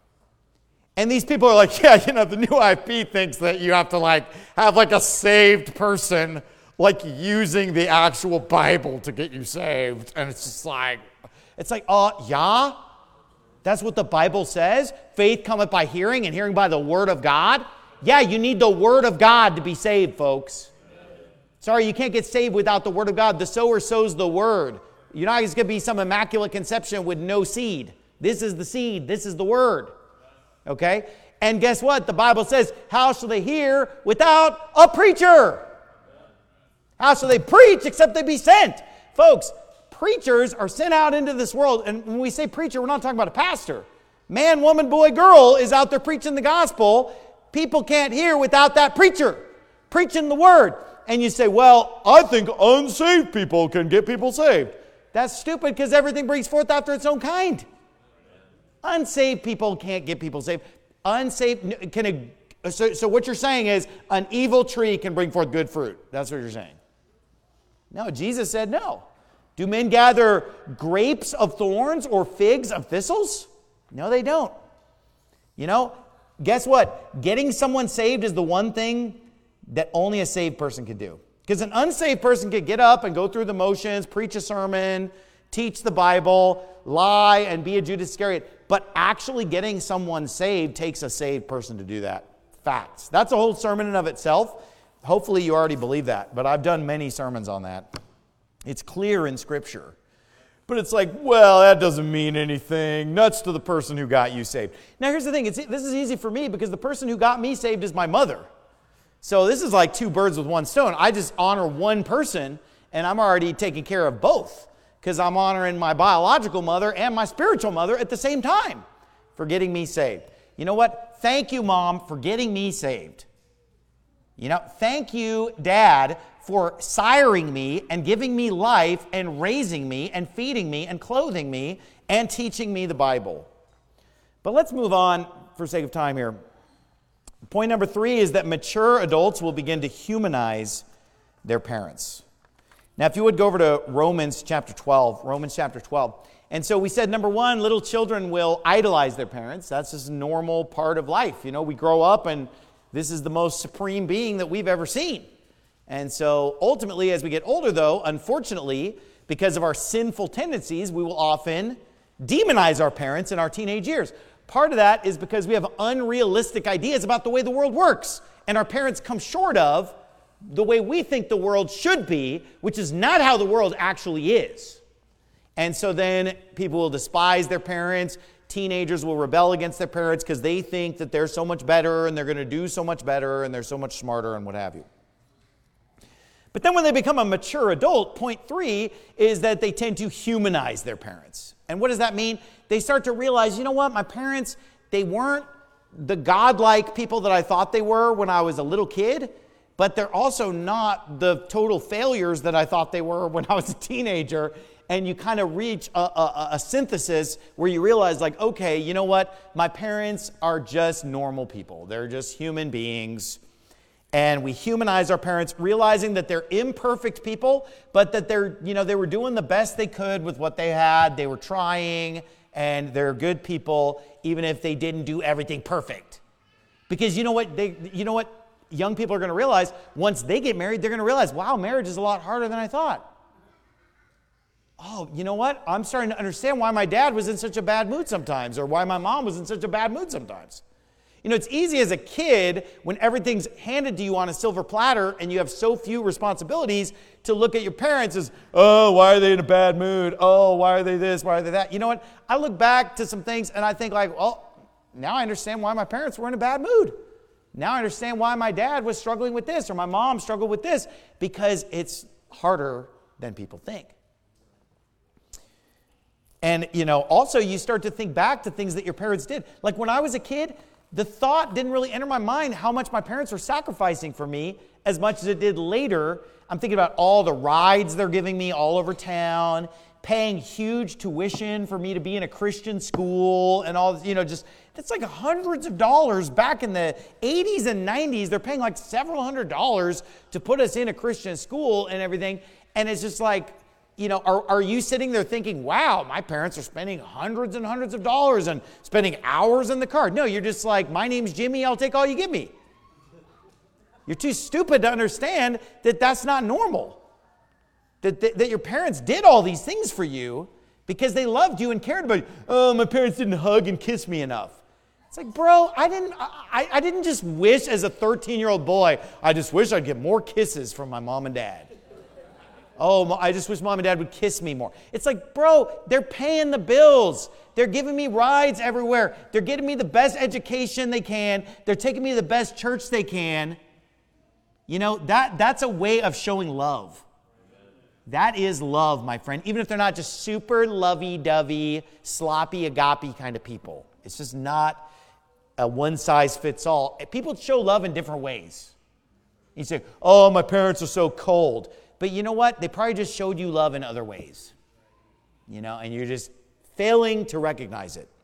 And these people are like, yeah, you know, the new I F B thinks that you have to, like, have, like, a saved person, like, using the actual Bible to get you saved. And it's just like, it's like, uh, yeah? That's what the Bible says? Faith cometh by hearing, and hearing by the Word of God? Yeah, you need the Word of God to be saved, folks. Sorry, you can't get saved without the Word of God. The sower sows the Word. You're not just going to be some immaculate conception with no seed. This is the seed. This is the Word. Okay? And guess what? The Bible says, how shall they hear without a preacher? How shall they preach except they be sent? Folks, preachers are sent out into this world. And when we say preacher, we're not talking about a pastor. Man, woman, boy, girl is out there preaching the gospel. People can't hear without that preacher preaching the word. And you say, well, I think unsaved people can get people saved. That's stupid, because everything brings forth after its own kind. Unsaved people can't get people saved. Unsaved, can a, so, so what you're saying is an evil tree can bring forth good fruit. That's what you're saying. No, Jesus said no. Do men gather grapes of thorns or figs of thistles? No, they don't. You know, guess what? Getting someone saved is the one thing that only a saved person can do. Because an unsaved person can get up and go through the motions, preach a sermon, teach the Bible, lie, and be a Judas Iscariot. But actually getting someone saved takes a saved person to do that. Facts. That's a whole sermon in of itself. Hopefully you already believe that. But I've done many sermons on that. It's clear in Scripture. But it's like, well, that doesn't mean anything. Nuts to the person who got you saved. Now here's the thing. It's, this is easy for me because the person who got me saved is my mother. So this is like two birds with one stone. I just honor one person, and I'm already taking care of both, because I'm honoring my biological mother and my spiritual mother at the same time for getting me saved. You know what? Thank you, Mom, for getting me saved. You know, thank you, Dad, for siring me and giving me life and raising me and feeding me and clothing me and teaching me the Bible. But let's move on for sake of time here. Point number three is that mature adults will begin to humanize their parents. Now, if you would go over to Romans chapter twelve, Romans chapter twelve. And so we said, number one, little children will idolize their parents. That's just a normal part of life. You know, we grow up and this is the most supreme being that we've ever seen. And so ultimately, as we get older, though, unfortunately, because of our sinful tendencies, we will often demonize our parents in our teenage years. Part of that is because we have unrealistic ideas about the way the world works. And our parents come short of the way we think the world should be, which is not how the world actually is. And so then people will despise their parents, teenagers will rebel against their parents because they think that they're so much better and they're going to do so much better and they're so much smarter and what have you. But then when they become a mature adult, point three is that they tend to humanize their parents. And what does that mean? They start to realize, you know what, my parents, they weren't the godlike people that I thought they were when I was a little kid, but they're also not the total failures that I thought they were when I was a teenager. And you kind of reach a, a, a synthesis where you realize, like, okay, you know what? My parents are just normal people. They're just human beings. And we humanize our parents, realizing that they're imperfect people, but that they're, you know, they were doing the best they could with what they had. They were trying, and they're good people, even if they didn't do everything perfect. Because you know what? They, you know what? Young people are going to realize once they get married, they're going to realize, wow, marriage is a lot harder than I thought. Oh, you know what? I'm starting to understand why my dad was in such a bad mood sometimes, or why my mom was in such a bad mood sometimes. You know, it's easy as a kid when everything's handed to you on a silver platter and you have so few responsibilities to look at your parents as, oh, why are they in a bad mood? Oh, why are they this? Why are they that? You know what? I look back to some things and I think like, well, now I understand why my parents were in a bad mood. Now I understand why my dad was struggling with this or my mom struggled with this, because it's harder than people think. And, you know, also you start to think back to things that your parents did. Like when I was a kid, the thought didn't really enter my mind how much my parents were sacrificing for me as much as it did later. I'm thinking about all the rides they're giving me all over town, paying huge tuition for me to be in a Christian school and all, you know, just, that's like hundreds of dollars back in the eighties and nineties. They're paying like several hundred dollars to put us in a Christian school and everything. And it's just like, you know, are, are you sitting there thinking, wow, my parents are spending hundreds and hundreds of dollars and spending hours in the car? No, you're just like, my name's Jimmy, I'll take all you give me. You're too stupid to understand that that's not normal. That, that, that your parents did all these things for you because they loved you and cared about you. Oh, my parents didn't hug and kiss me enough. It's like, bro, I didn't, I, I didn't just wish as a thirteen-year-old boy, I just wish I'd get more kisses from my mom and dad. Oh, I just wish mom and dad would kiss me more. It's like, bro, they're paying the bills. They're giving me rides everywhere. They're getting me the best education they can. They're taking me to the best church they can. You know, that that's a way of showing love. That is love, my friend. Even if they're not just super lovey-dovey, sloppy, agape kind of people. It's just not a one-size-fits-all. People show love in different ways. You say, oh, my parents are so cold. But you know what? They probably just showed you love in other ways. You know, and you're just failing to recognize it.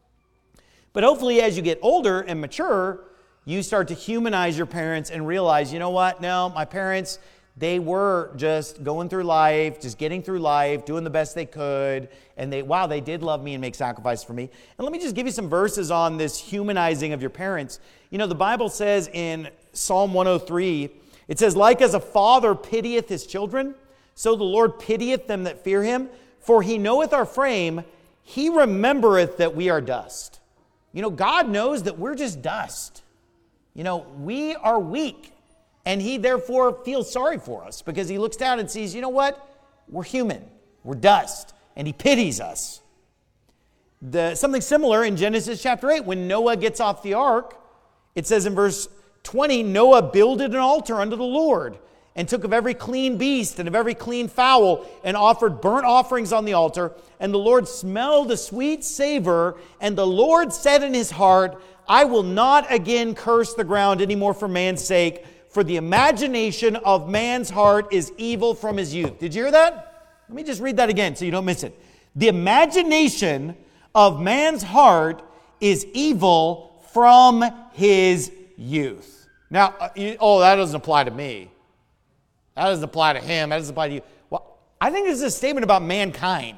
But hopefully as you get older and mature, you start to humanize your parents and realize, you know what? No, my parents, they were just going through life, just getting through life, doing the best they could. And they, wow, they did love me and make sacrifices for me. And let me just give you some verses on this humanizing of your parents. You know, the Bible says in Psalm one oh three, it says, like as a father pitieth his children, so the Lord pitieth them that fear him. For he knoweth our frame, he remembereth that we are dust. You know, God knows that we're just dust. You know, we are weak. And he therefore feels sorry for us because he looks down and sees, you know what? We're human. We're dust. And he pities us. The, something similar in Genesis chapter eight, when Noah gets off the ark, it says in verse twenty, Noah builded an altar unto the Lord and took of every clean beast and of every clean fowl and offered burnt offerings on the altar. And the Lord smelled a sweet savor. And the Lord said in his heart, I will not again curse the ground anymore for man's sake, for the imagination of man's heart is evil from his youth. Did you hear that? Let me just read that again so you don't miss it. The imagination of man's heart is evil from his youth. Now, uh, you, oh, that doesn't apply to me. That doesn't apply to him. That doesn't apply to you. Well, I think this is a statement about mankind.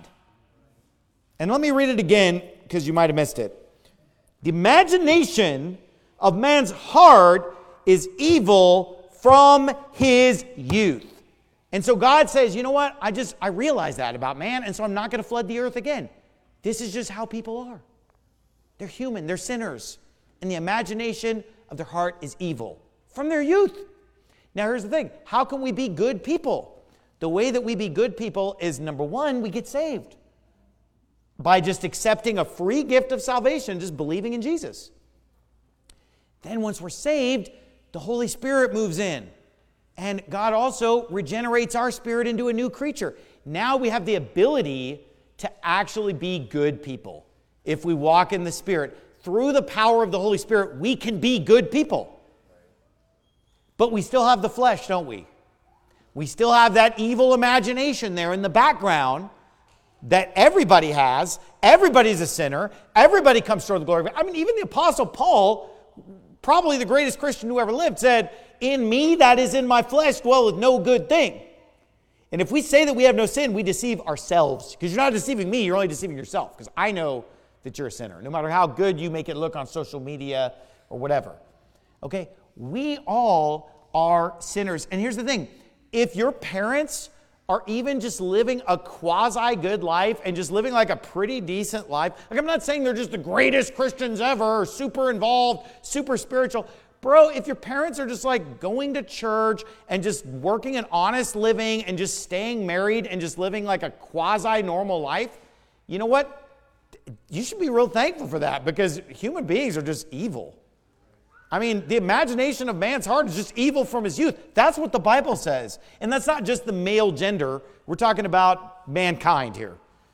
And let me read it again because you might have missed it. The imagination of man's heart is evil from his youth. And so God says, you know what? I just, I realize that about man, and so I'm not going to flood the earth again. This is just how people are. They're human. They're sinners. And the imagination of their heart is evil from their youth. Now, here's the thing. How can we be good people? The way that we be good people is, number one, we get saved. by just accepting a free gift of salvation, just believing in Jesus. Then once we're saved, the Holy Spirit moves in. And God also regenerates our spirit into a new creature. Now we have the ability to actually be good people. If we walk in the Spirit, through the power of the Holy Spirit, we can be good people. But we still have the flesh, don't we? We still have that evil imagination there in the background that everybody has. Everybody's a sinner. Everybody comes toward the glory of God. I mean, even the Apostle Paul, probably the greatest Christian who ever lived, said, "In me, that is in my flesh, dwelleth no good thing." And if we say that we have no sin, we deceive ourselves. Because you're not deceiving me, you're only deceiving yourself. Because I know that you're a sinner, no matter how good you make it look on social media or whatever. Okay? We all are sinners. And here's the thing. If your parents are even just living a quasi-good life and just living like a pretty decent life, like I'm not saying they're just the greatest Christians ever, or super involved, super spiritual. Bro, if your parents are just like going to church and just working an honest living and just staying married and just living like a quasi-normal life, you know what? You should be real thankful for that, because human beings are just evil. I mean, the imagination of man's heart is just evil from his youth. That's what the Bible says. And that's not just the male gender. We're talking about mankind here.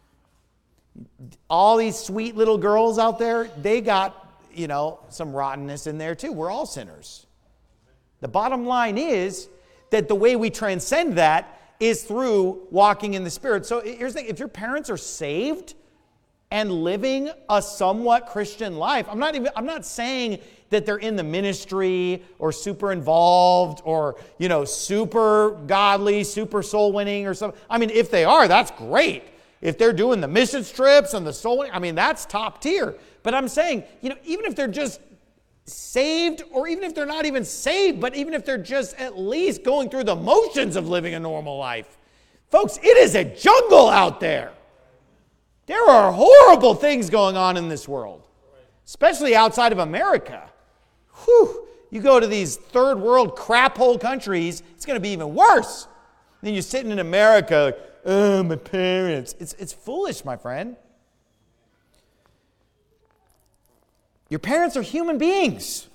All these sweet little girls out there, they got, you know, some rottenness in there too. We're all sinners. The bottom line is that the way we transcend that is through walking in the Spirit. So here's the thing. If your parents are saved and living a somewhat Christian life, I'm not even, I'm not saying that they're in the ministry or super involved or, you know, super godly, super soul winning or something. I mean, if they are, that's great. If they're doing the mission trips and the soul winning, I mean, that's top tier. But I'm saying, you know, even if they're just saved, or even if they're not even saved, but even if they're just at least going through the motions of living a normal life, folks, it is a jungle out there. There are horrible things going on in this world, especially outside of America. Whew. You go to these third world crap hole countries, it's going to be even worse. Then you're sitting in America like, oh, my parents. It's, it's foolish, my friend. Your parents are human beings.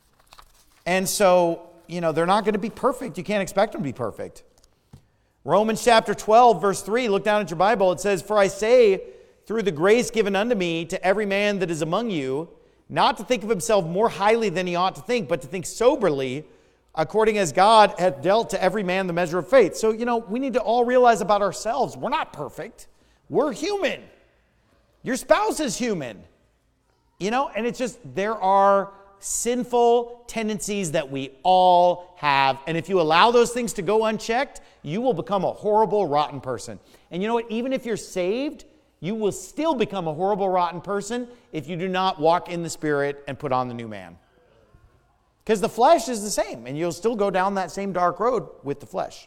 And so, you know, they're not going to be perfect. You can't expect them to be perfect. Romans chapter twelve, verse three, look down at your Bible. It says, "For I say, through the grace given unto me, to every man that is among you, not to think of himself more highly than he ought to think, but to think soberly, according as God hath dealt to every man the measure of faith." So, you know, we need to all realize about ourselves, we're not perfect. We're human. Your spouse is human. You know, and it's just, there are sinful tendencies that we all have. And if you allow those things to go unchecked, you will become a horrible, rotten person. And you know what? Even if you're saved, you will still become a horrible, rotten person if you do not walk in the Spirit and put on the new man. Because the flesh is the same, and you'll still go down that same dark road with the flesh.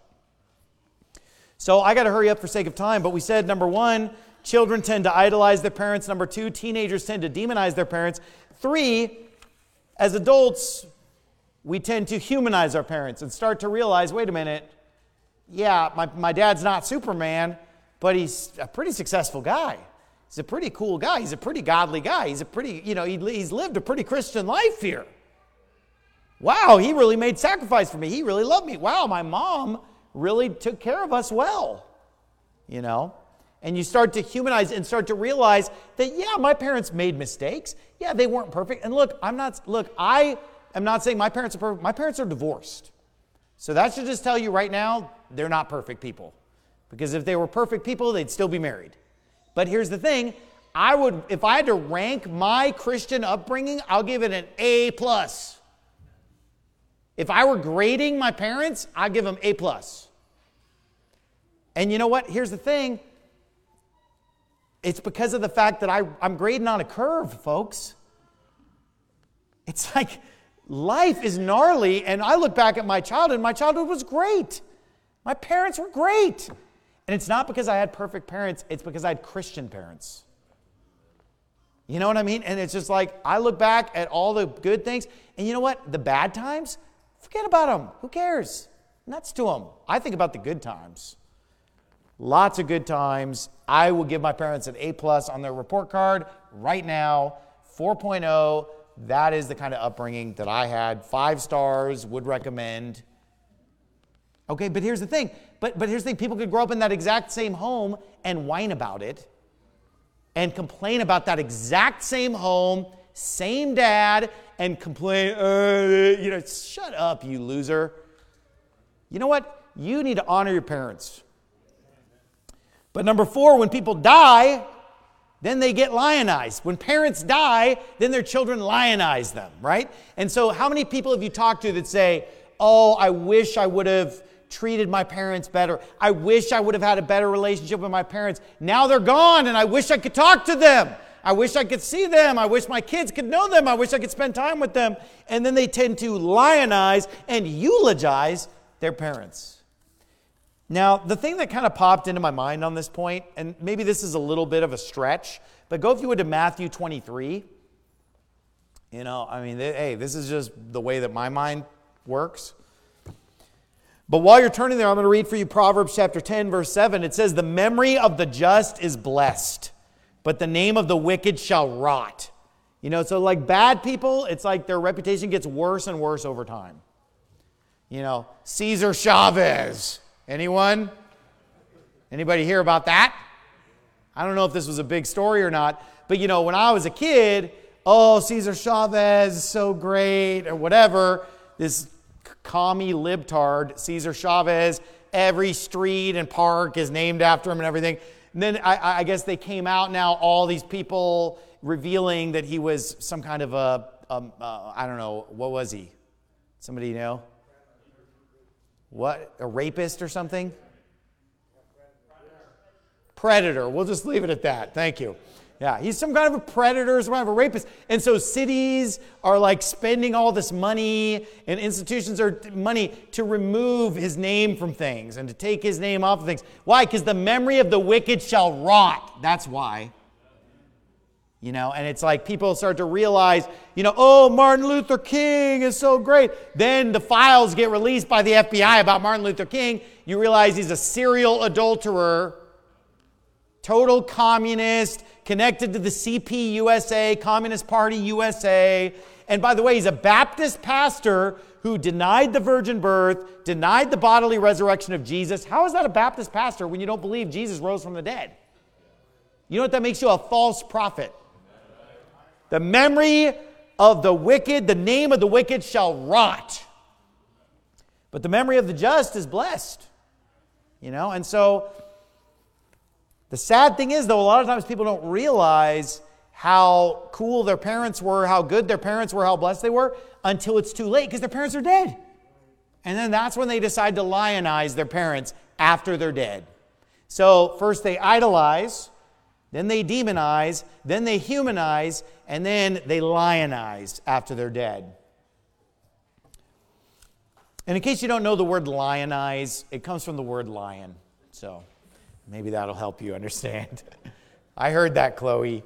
So I got to hurry up for sake of time, but we said, number one, children tend to idolize their parents. Number two, teenagers tend to demonize their parents. Three, as adults, we tend to humanize our parents and start to realize, wait a minute, yeah, my, my dad's not Superman, but he's a pretty successful guy. He's a pretty cool guy. He's a pretty godly guy. He's a pretty, you know, he, he's lived a pretty Christian life here. Wow, he really made sacrifice for me. He really loved me. Wow, my mom really took care of us well, you know. And you start to humanize and start to realize that, yeah, my parents made mistakes. Yeah, they weren't perfect. And look, I'm not, look, I am not saying my parents are perfect. My parents are divorced. So that should just tell you right now, they're not perfect people. Because if they were perfect people, they'd still be married. But here's the thing. I would, if I had to rank my Christian upbringing, I'll give it an A plus. If I were grading my parents, I'd give them A plus. And you know what? Here's the thing. It's because of the fact that I, I'm grading on a curve, folks. It's like life is gnarly, and I look back at my childhood, and my childhood was great. My parents were great. And it's not because I had perfect parents, it's because I had Christian parents. You know what I mean? And it's just like, I look back at all the good things, and you know what? The bad times, forget about them. Who cares? Nuts to them. I think about the good times. Lots of good times. I will give my parents an A plus on their report card right now, four point oh. That is the kind of upbringing that I had. Five stars, would recommend. Okay, but here's the thing. But, but here's the thing. People could grow up in that exact same home and whine about it and complain about that exact same home, same dad, and complain, uh, you know, shut up, you loser. You know what? You need to honor your parents. But number four, when people die, then they get lionized. When parents die, then their children lionize them, right? And so how many people have you talked to that say, oh, I wish I would have treated my parents better. I wish I would have had a better relationship with my parents. Now they're gone, and I wish I could talk to them. I wish I could see them. I wish my kids could know them. I wish I could spend time with them. And then they tend to lionize and eulogize their parents. Now, the thing that kind of popped into my mind on this point, and maybe this is a little bit of a stretch, but go if you would to Matthew twenty-three. You know, I mean, they, hey, this is just the way that my mind works. But while you're turning there, I'm going to read for you Proverbs chapter ten, verse seven. It says, the memory of the just is blessed, but the name of the wicked shall rot. You know, so like bad people, it's like their reputation gets worse and worse over time. You know, Cesar Chavez. Anyone? Anybody hear about that? I don't know if this was a big story or not, but you know, when I was a kid, oh, Cesar Chavez is so great, or whatever. This commie libtard, Cesar Chavez, every street and park is named after him and everything. And then I, I guess they came out now, all these people revealing that he was some kind of a, um, uh, I don't know, what was he? Somebody know? What? A rapist or something? Predator. We'll just leave it at that. Thank you. Yeah, he's some kind of a predator, some kind of a rapist. And so cities are like spending all this money, and institutions are money to remove his name from things and to take his name off of things. Why? Because the memory of the wicked shall rot. That's why. You know, and it's like people start to realize, you know, oh, Martin Luther King is so great. Then the files get released by the F B I about Martin Luther King. You realize he's a serial adulterer, total communist, connected to the C P U S A, Communist Party U S A. And by the way, he's a Baptist pastor who denied the virgin birth, denied the bodily resurrection of Jesus. How is that a Baptist pastor when you don't believe Jesus rose from the dead? You know what that makes you? A false prophet. The memory of the wicked, the name of the wicked shall rot. But the memory of the just is blessed. You know, and so the sad thing is, though, a lot of times people don't realize how cool their parents were, how good their parents were, how blessed they were, until it's too late because their parents are dead. And then that's when they decide to lionize their parents after they're dead. So first they idolize, then they demonize, then they humanize, and then they lionize after they're dead. And in case you don't know the word lionize, it comes from the word lion. So maybe that'll help you understand. I heard that, Chloe.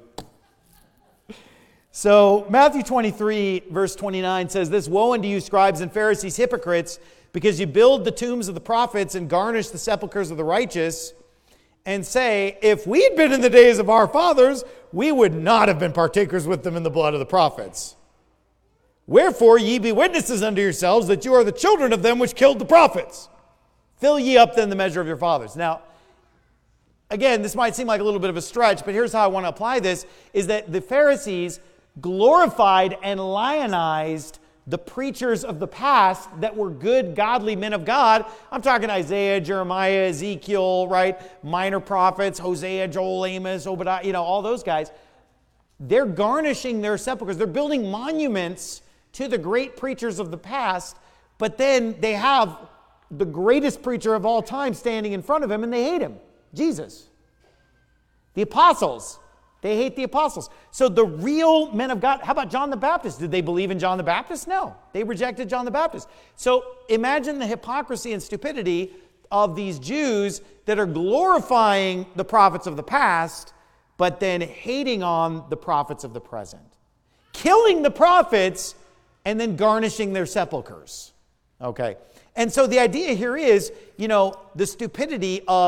So Matthew twenty-three, verse twenty-nine says this, woe unto you, scribes and Pharisees, hypocrites, because you build the tombs of the prophets and garnish the sepulchres of the righteous, and say, if we'd been in the days of our fathers, we would not have been partakers with them in the blood of the prophets. Wherefore ye be witnesses unto yourselves that you are the children of them which killed the prophets. Fill ye up then the measure of your fathers. Now, again, this might seem like a little bit of a stretch, but here's how I want to apply this, is that the Pharisees glorified and lionized the preachers of the past that were good, godly men of God. I'm talking Isaiah, Jeremiah, Ezekiel, right? Minor prophets, Hosea, Joel, Amos, Obadiah, you know, all those guys. They're garnishing their sepulchres. They're building monuments to the great preachers of the past, but then they have the greatest preacher of all time standing in front of him, and they hate him, Jesus. The apostles. They hate the apostles. So the real men of God, how about John the Baptist? Did they believe in John the Baptist? No. They rejected John the Baptist. So imagine the hypocrisy and stupidity of these Jews that are glorifying the prophets of the past, but then hating on the prophets of the present. Killing the prophets and then garnishing their sepulchres. Okay. And so the idea here is, you know, the stupidity of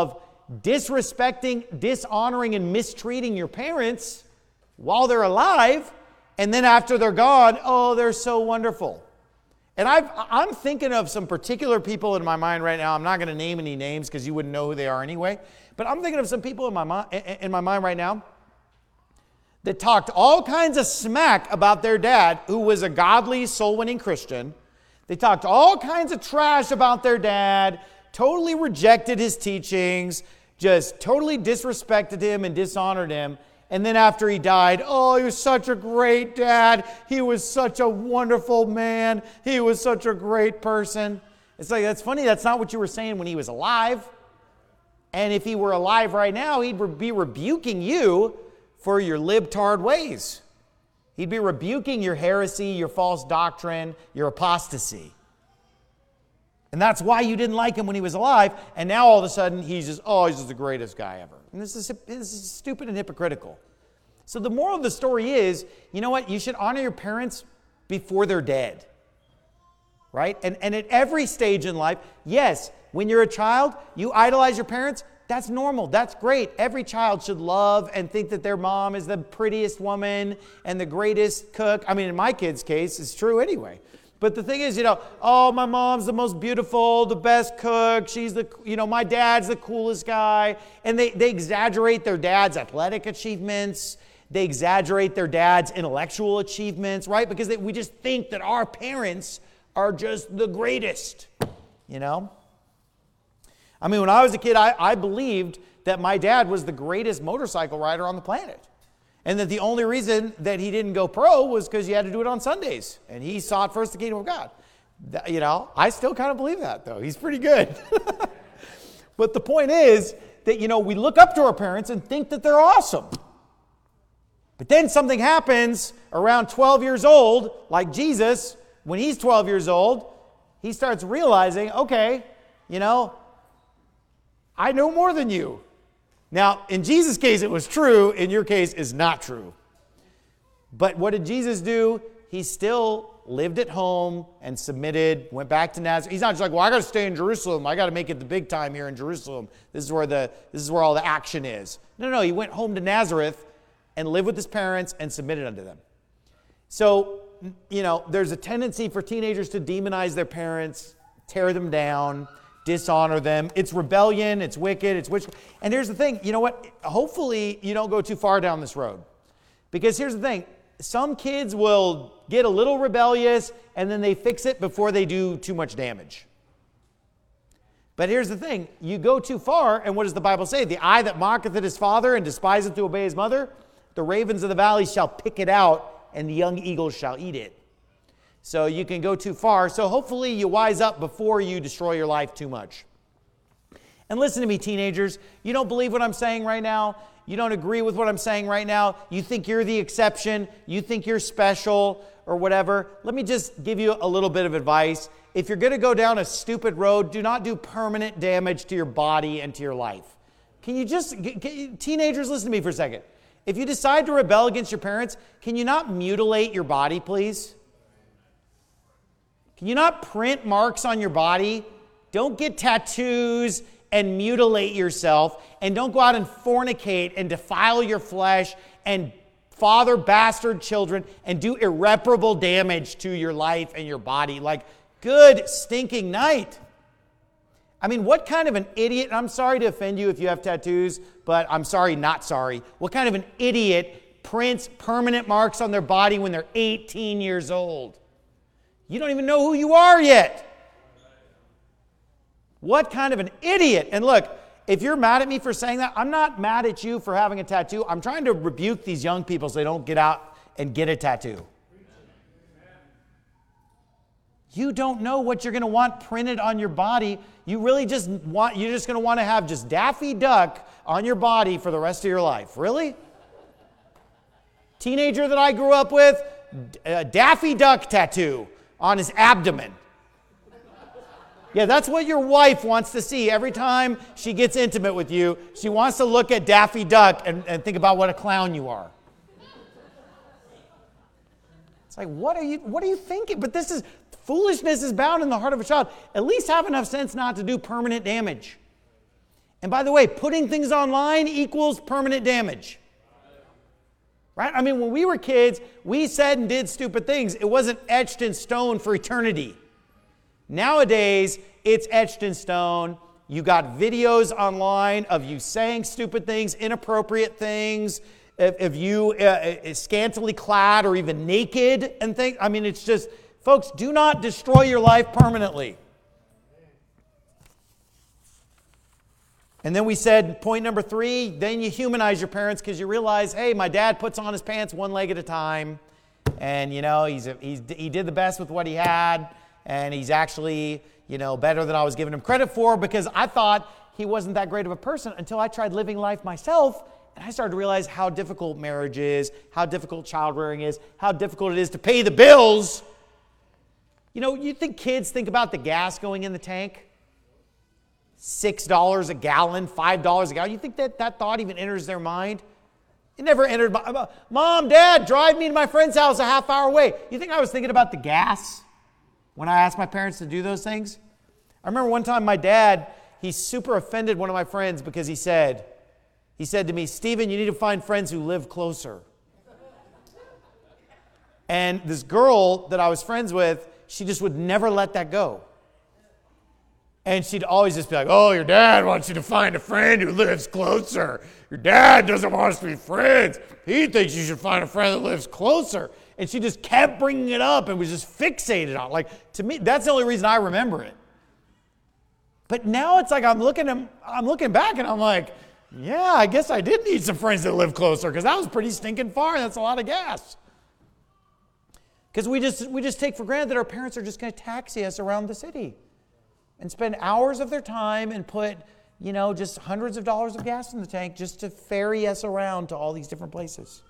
disrespecting, dishonoring, and mistreating your parents while they're alive, and then after they're gone, oh, they're so wonderful. And I've, I'm thinking of some particular people in my mind right now. I'm not going to name any names because you wouldn't know who they are anyway. But I'm thinking of some people in my, mi- in my mind right now that talked all kinds of smack about their dad, who was a godly, soul-winning Christian. They talked all kinds of trash about their dad, totally rejected his teachings, just totally disrespected him and dishonored him. And then after he died, oh, he was such a great dad. He was such a wonderful man. He was such a great person. It's like, that's funny. That's not what you were saying when he was alive. And if he were alive right now, he'd be rebuking you for your libtard ways. He'd be rebuking your heresy, your false doctrine, your apostasy. And that's why you didn't like him when he was alive. And now all of a sudden, he's just, oh, he's just the greatest guy ever. And this is, this is stupid and hypocritical. So the moral of the story is, you know what? You should honor your parents before they're dead. Right? And, and at every stage in life, yes, when you're a child, you idolize your parents. That's normal. That's great. Every child should love and think that their mom is the prettiest woman and the greatest cook. I mean, in my kid's case, it's true anyway. But the thing is, you know, oh, my mom's the most beautiful, the best cook. She's the, you know, my dad's the coolest guy. And they, they exaggerate their dad's athletic achievements. They exaggerate their dad's intellectual achievements, right? Because they, we just think that our parents are just the greatest, you know? I mean, when I was a kid, I, I believed that my dad was the greatest motorcycle rider on the planet. And that the only reason that he didn't go pro was because you had to do it on Sundays. And he sought first the kingdom of God. That, you know, I still kind of believe that, though. He's pretty good. But the point is that, you know, we look up to our parents and think that they're awesome. But then something happens around twelve years old, like Jesus, when he's twelve years old, he starts realizing, okay, you know, I know more than you. Now, in Jesus' case, it was true. In your case, it's not true. But what did Jesus do? He still lived at home and submitted, went back to Nazareth. He's not just like, well, I got to stay in Jerusalem. I got to make it the big time here in Jerusalem. This is where the this is where all the action is. No, no, he went home to Nazareth and lived with his parents and submitted unto them. So, you know, there's a tendency for teenagers to demonize their parents, tear them down, dishonor them. It's rebellion, it's wicked, it's witchcraft. And here's the thing, you know what? Hopefully you don't go too far down this road. Because here's the thing, some kids will get a little rebellious and then they fix it before they do too much damage. But here's the thing, you go too far, and what does the Bible say? The eye that mocketh at his father and despiseth to obey his mother, the ravens of the valley shall pick it out, and the young eagles shall eat it. So you can go too far. So hopefully you wise up before you destroy your life too much. And listen to me, teenagers. You don't believe what I'm saying right now. You don't agree with what I'm saying right now. You think you're the exception. You think you're special or whatever. Let me just give you a little bit of advice. If you're going to go down a stupid road, do not do permanent damage to your body and to your life. Can you just, can, teenagers, listen to me for a second. If you decide to rebel against your parents, can you not mutilate your body, please? Can you not print marks on your body? Don't get tattoos and mutilate yourself. And don't go out and fornicate and defile your flesh and father bastard children and do irreparable damage to your life and your body. Like, good stinking night. I mean, what kind of an idiot, and I'm sorry to offend you if you have tattoos, but I'm sorry, not sorry. What kind of an idiot prints permanent marks on their body when they're eighteen years old? You don't even know who you are yet. What kind of an idiot? And look, if you're mad at me for saying that, I'm not mad at you for having a tattoo. I'm trying to rebuke these young people so they don't get out and get a tattoo. You don't know what you're going to want printed on your body. You really just want, you're just going to want to have just Daffy Duck on your body for the rest of your life. Really? Teenager that I grew up with, a Daffy Duck tattoo on his abdomen. Yeah, that's what your wife wants to see every time she gets intimate with you. She wants to look at Daffy Duck and, and think about what a clown you are. It's like, what are you, what are you thinking? But this is, foolishness is bound in the heart of a child. At least have enough sense not to do permanent damage. And by the way, putting things online equals permanent damage. Right? I mean, when we were kids, we said and did stupid things. It wasn't etched in stone for eternity. Nowadays, it's etched in stone. You got videos online of you saying stupid things, inappropriate things, if, if you uh, scantily clad or even naked and things. I mean, it's just, folks, do not destroy your life permanently. And then we said, point number three, then you humanize your parents because you realize, hey, my dad puts on his pants one leg at a time. And, you know, he's, a, he's he did the best with what he had. And he's actually, you know, better than I was giving him credit for because I thought he wasn't that great of a person until I tried living life myself. And I started to realize how difficult marriage is, how difficult child rearing is, how difficult it is to pay the bills. You know, you think kids think about the gas going in the tank? six dollars a gallon, five dollars a gallon. You think that that thought even enters their mind? It never entered my... Mom, Dad, drive me to my friend's house a half hour away. You think I was thinking about the gas when I asked my parents to do those things? I remember one time my dad, he super offended one of my friends because he said, he said to me, Stephen, you need to find friends who live closer. And this girl that I was friends with, she just would never let that go. And she'd always just be like, oh, your dad wants you to find a friend who lives closer. Your dad doesn't want us to be friends. He thinks you should find a friend that lives closer. And she just kept bringing it up and was just fixated on it. Like, to me, that's the only reason I remember it. But now it's like I'm looking, at, I'm looking back and I'm like, yeah, I guess I did need some friends that live closer because that was pretty stinking far and that's a lot of gas. Because we just, we just take for granted that our parents are just going to taxi us around the city and spend hours of their time and put, you know, just hundreds of dollars of gas in the tank just to ferry us around to all these different places.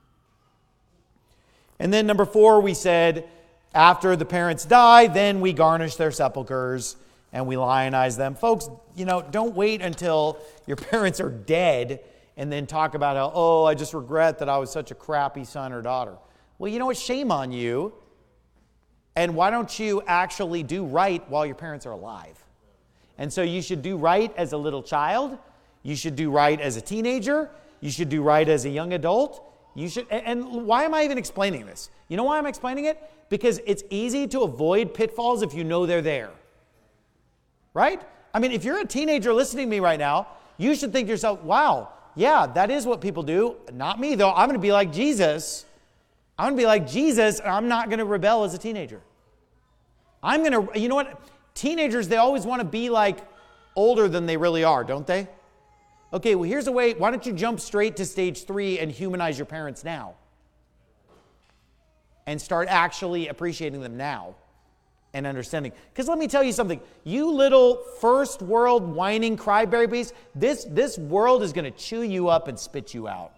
And then number four, we said, after the parents die, then we garnish their sepulchers and we lionize them. Folks, you know, don't wait until your parents are dead and then talk about how, oh, I just regret that I was such a crappy son or daughter. Well, you know what? Shame on you. And why don't you actually do right while your parents are alive? And so you should do right as a little child. You should do right as a teenager. You should do right as a young adult. You should. And why am I even explaining this? You know why I'm explaining it? Because it's easy to avoid pitfalls if you know they're there. Right? I mean, if you're a teenager listening to me right now, you should think to yourself, wow, yeah, that is what people do. Not me, though. I'm going to be like Jesus. I'm going to be like Jesus, and I'm not going to rebel as a teenager. I'm going to, you know what? Teenagers, they always want to be like older than they really are, don't they? Okay, well, here's a way. Why don't you jump straight to stage three and humanize your parents now? And start actually appreciating them now and understanding. Because let me tell you something. You little first world whining crybabies, this, this world is going to chew you up and spit you out.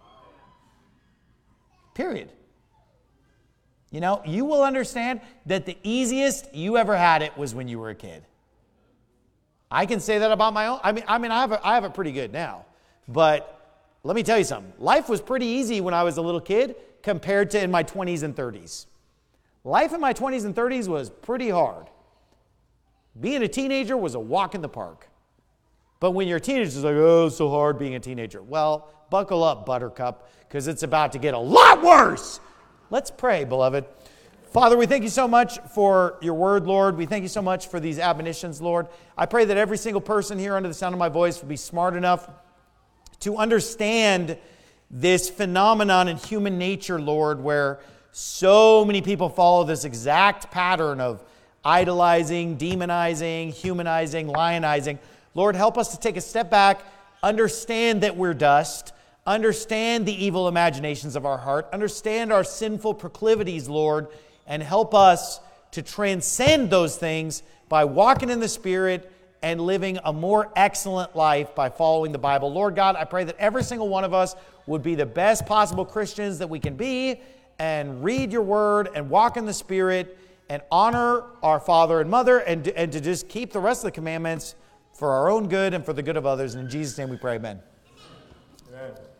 Period. You know, you will understand that the easiest you ever had it was when you were a kid. I can say that about my own. I mean, I mean, I have, a, I have it pretty good now. But let me tell you something. Life was pretty easy when I was a little kid compared to in my twenties and thirties. Life in my twenties and thirties was pretty hard. Being a teenager was a walk in the park. But when you're a teenager, it's like, oh, it's so hard being a teenager. Well, buckle up, Buttercup, because it's about to get a lot worse. Let's pray, beloved. Father, we thank you so much for your word, Lord. We thank you so much for these admonitions, Lord. I pray that every single person here under the sound of my voice will be smart enough to understand this phenomenon in human nature, Lord, where so many people follow this exact pattern of idolizing, demonizing, humanizing, lionizing. Lord, help us to take a step back, understand that we're dust, understand the evil imaginations of our heart, understand our sinful proclivities, Lord, and help us to transcend those things by walking in the Spirit and living a more excellent life by following the Bible. Lord God, I pray that every single one of us would be the best possible Christians that we can be and read your word and walk in the Spirit and honor our father and mother and, and to just keep the rest of the commandments for our own good and for the good of others. And in Jesus' name we pray, amen. Amen.